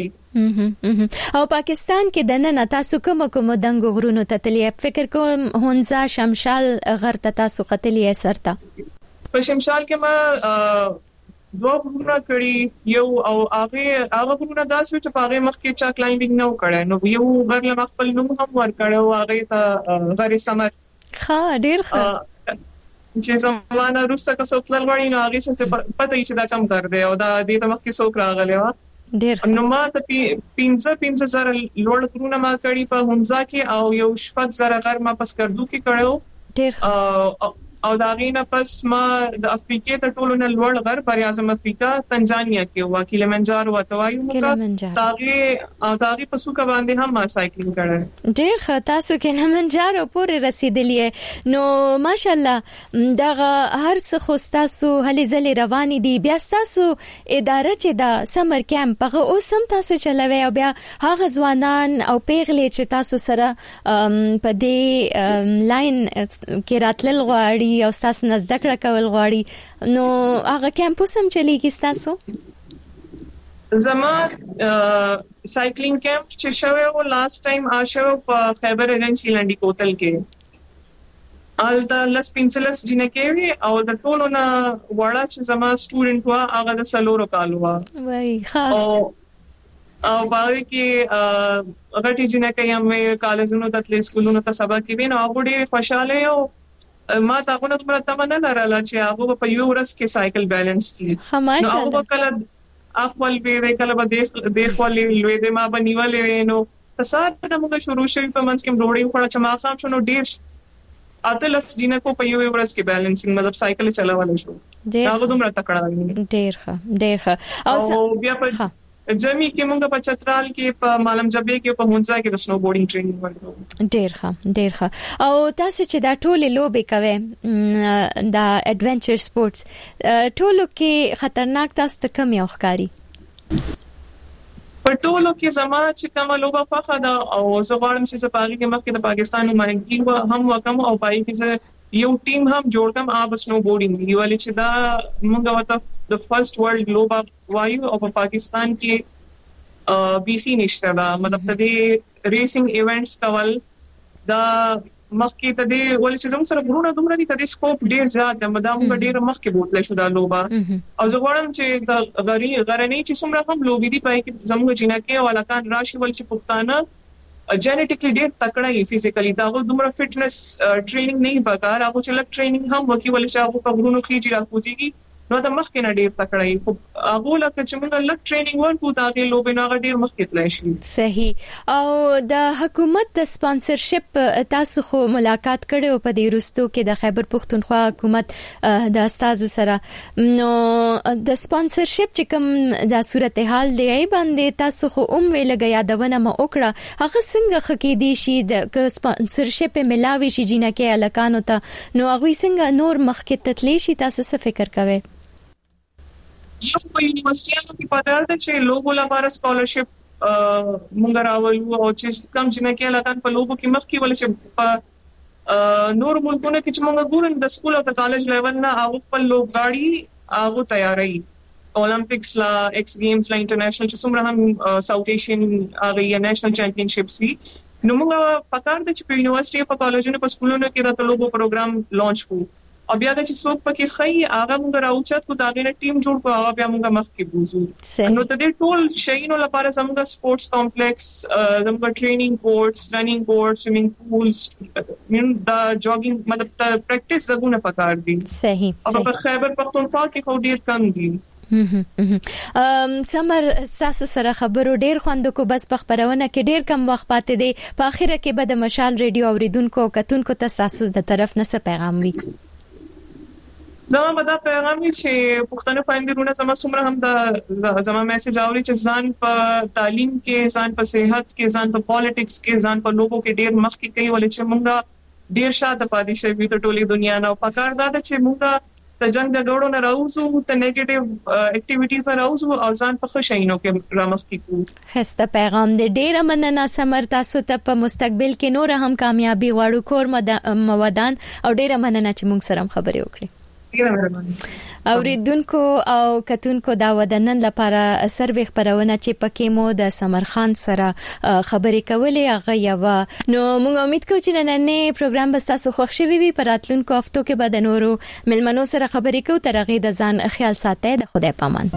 او پاکستان کې دنه تاسو کوم کوم دنګ غرونو ته تللی فکر کوم هونزا شمشال غر ته تاسو قتلی سرته په شمشال کې ما دوه غرونه کړی یو او هغه هغه غرونه داسې چې په هغه مخ کې چا کلایمبینګ نه وکړي نو یو غر له خپل نوم هم ورکړو هغه ته غری سمر ښه ډیر ښه چې زمانه روسته کا سوتل غوړي نو هغه څه پته یې چې دا کم کړ دی او دا دې ته مخ کې څوک راغلی و ډیر نو ما ته پینځه پینځه زره لوړ غرونه ما کړی په هونزا کې او یو شپږ زره غر ما پس کړدو کې کړو ډیر او دا غینه پس ما د افریقې ته ټولو نه لوړ غر پر اعظم افریقا تنزانیا کې و کلیمنجارو وتوایو موږ داغه او داغه په سوکا باندې هم ما سایکلینګ کړل. ډېر ښه، تاسو کلیمنجارو پورې رسیدلی نو ماشاءالله دغه هر څه خو تاسو هلي ځلې روانې دي. بیا تاسو اداره چې دا سمر کیمپ هغه اوس هم تاسو چلوي او بیا هغه ځوانان او پیغلې چې تاسو سره په دې لاین کې راتلل غواړي او تاسو نه زده کړه کول غواړي نو هغه کیمپوس هم چلیږي تاسو؟ زما سایکلینګ کیمپ چې شوی و لاست ټایم آشو په خیبر ایجنسی لنډی کوتل کې ال د لس پنسلس جنکه وی او د ټولو نه وړا چې زما سټوډنټ وا هغه د سلورو کالو وا وای خاص او باندې کې غټي جنکه یم کالجونو ته تل سکولونو ته سبا کې وینم او ډېر خوشاله یو ما تا غوڼه تمره تمنه لرله چې هغه په یو ورځ کې سایکل بیلانس کړي نو هغه کله خپل به کله به د د خپل لوي د ما بنیولې نو تاسو ته موږ شروع شوی په منځ کې روډي په چې ما خام شنو ډیر اتلس جنکو په یو ورځ کې بیلانسینګ مطلب سایکل چلاول شو هغه دومره تکړه ډیر ښه ډیر ښه او بیا په جمی کې موږ په چترال کې په مالم جبې کې په مونځه کې د سنو بورډینګ ټریننګ ورکړو. ډیر ښه ډیر ښه. او تاسو چې دا ټولې لوبې کوي دا اډونچر سپورتس ټولو کې خطرناک تاسو ته کوم یو ښکاری؟ په ټولو کې زما چې کومه لوبه خوښه ده او زه غواړم چې زپاغي کې مخکې د پاکستان نمائندګي هم وکم او پای کې زه یو ټیم هم جوړ کم آب سنو بورډینګ دی ولې چې دا موږ وته د فرست ورلد لوبا وایو او په پاکستان کې بیخي نشته دا مطلب ته دی ریسینګ ایونټس کول دا مخکې ته دی ولې چې زموږ سره ګرونه دومره دي ته دی سکوپ ډیر زیات ده مدام موږ ډیر مخکې بوتل شو دا لوبا او زه غواړم چې د غری غرنی چې څومره هم لوبي دي پای کې زموږ جنکه او الکان راشي ولې چې پښتانه جینیټیکلی ډیر تکړه یې فزیکلی دا غو دومره فټنس ټریننګ نه پکار هغه چې لک ټریننګ هم وکي ولې چې هغه په غرونو خيجي راکوزيږي نو دا مخکې نه ډیر تکړه یې خو هغه لکه چې موږ لک ټریننګ ورکو دا غي لوبې نه ډیر مخکې تلای شي. صحیح. او د حکومت د سپانسرشپ تاسو خو ملاقات کړو په دې رستو کې د خیبر پختونخوا حکومت د استاد سره نو د سپانسرشپ چې کوم د صورتحال دی باندې تاسو خو اوم ویلګ یادونه ما وکړه هغه څنګه خکې دي شي د سپانسرشپ ملاوي شي جنکه الکانو ته نو هغه څنګه نور مخکې تتلی شي تاسو څه فکر کوئ؟ یو په یونیورسيټیانو کې پاتار ده چې لوګو لپاره سکالرشپ مونږ راولو او چې کم جنکه لکان په لوګو کې مخکې ول چې په نور ملکونو کې چې مونږ ګورن د سکول او د کالج لیول نه هغه خپل لوګاړي هغه تیاری اولمپکس لا ایکس گیمز لا انټرنیشنل چې څومره هم ساوث ایشین هغه یا نېشنل چمپionشپس وی نو موږ پاتار ده چې په یونیورسيټي په کالجونو په سکولونو کې د لوګو پروګرام لانچ کوو او بیا چې څوک پکې خي هغه موږ راوچت کو دا غینه ټیم جوړ کو هغه بیا موږ مخ کې بوزو نو ته دې ټول شینو لپاره زموږ سپورتس کمپلیکس زموږ ټریننګ کورټس رننګ کورټس سویمینګ پولز مین دا جوګینګ مطلب ته پریکټیس زګونه پکار دي. صحیح. او په خیبر پختونخوا کې خو ډیر کم دي. ام سمر تاسو سره خبرو ډیر خوند کو بس په خبرونه کې ډیر کم وخت پاتې دی په اخر کې به د مشال ریډیو اوریدونکو کتونکو ته تاسو د طرف نه څه پیغام وي؟ زما به دا پیغام وي چې پښتنه پاندرونه زما څومره هم د زما میسج اوري چې ځان په تعلیم کې ځان په صحت کې ځان په پالیټکس کې ځان په لوګو کې ډیر مخ کې کوي ولې چې مونږه ډیر شاته پاتې شوی د ټولې دنیا نه پکار دا چې مونږه د جنگ د ډوړو نه راوځو ته نیگیټیو اکټیویټیز نه راوځو او ځان په خوشاینو کې رامخ کې کوو. خسته پیغام دې ډیر مننه سمر تاسو ته په مستقبل کې نور هم کامیابی غواړو کور مودان او ډیر مننه چې مونږ سره خبرې وکړې. اوریدونکو او کتونکو دا ودنن لپاره سروې خبرونه چې پکې مو د سمر خان سره خبرې کولې هغه یو نو موږ امید کوو چې نننې پروګرام به تاسو خوښ شي وي پر راتلونکو هفتو کې به د نورو ملمنو سره خبرې کوو تر هغه د ځان خیال ساتئ د خدای پامان.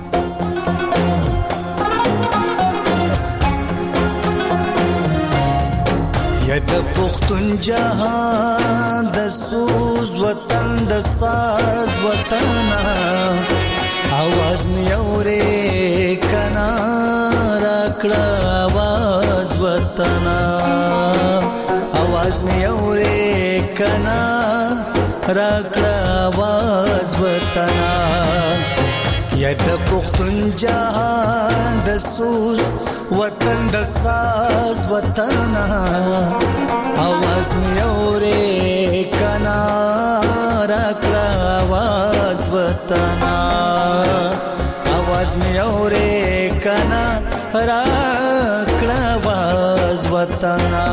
یا د پختون جهان د سوز وطن د ساز وطن आवाज می اورې کنا راکړه आवाज وطن आवाज می اورې کنا راکړه आवाज وطنا یا د پښتون جهان د سوز وطن د ساز وطنا आवाज مې اورې کنا راکړه आवाज وطنا आवाज مې اورې کنا راکړه आवाज وطنا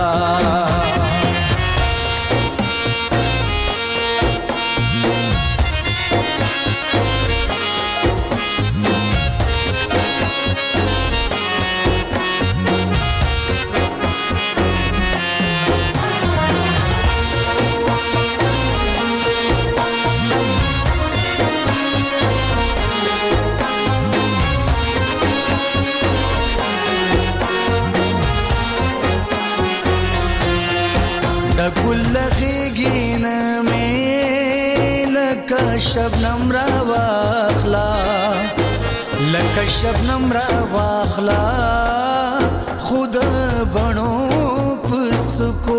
شبنم را واخلا لکه شبنم را واخلا خود بڼو پسکو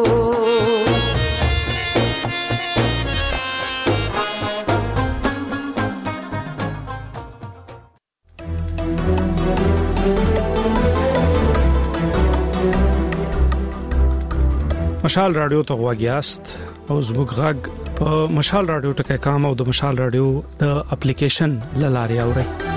مشال رادیو ته غواګیاست او زموږ غږ په مشال رادیو ټکی کام او د مشال رادیو د اپلیکیشن لاره اوري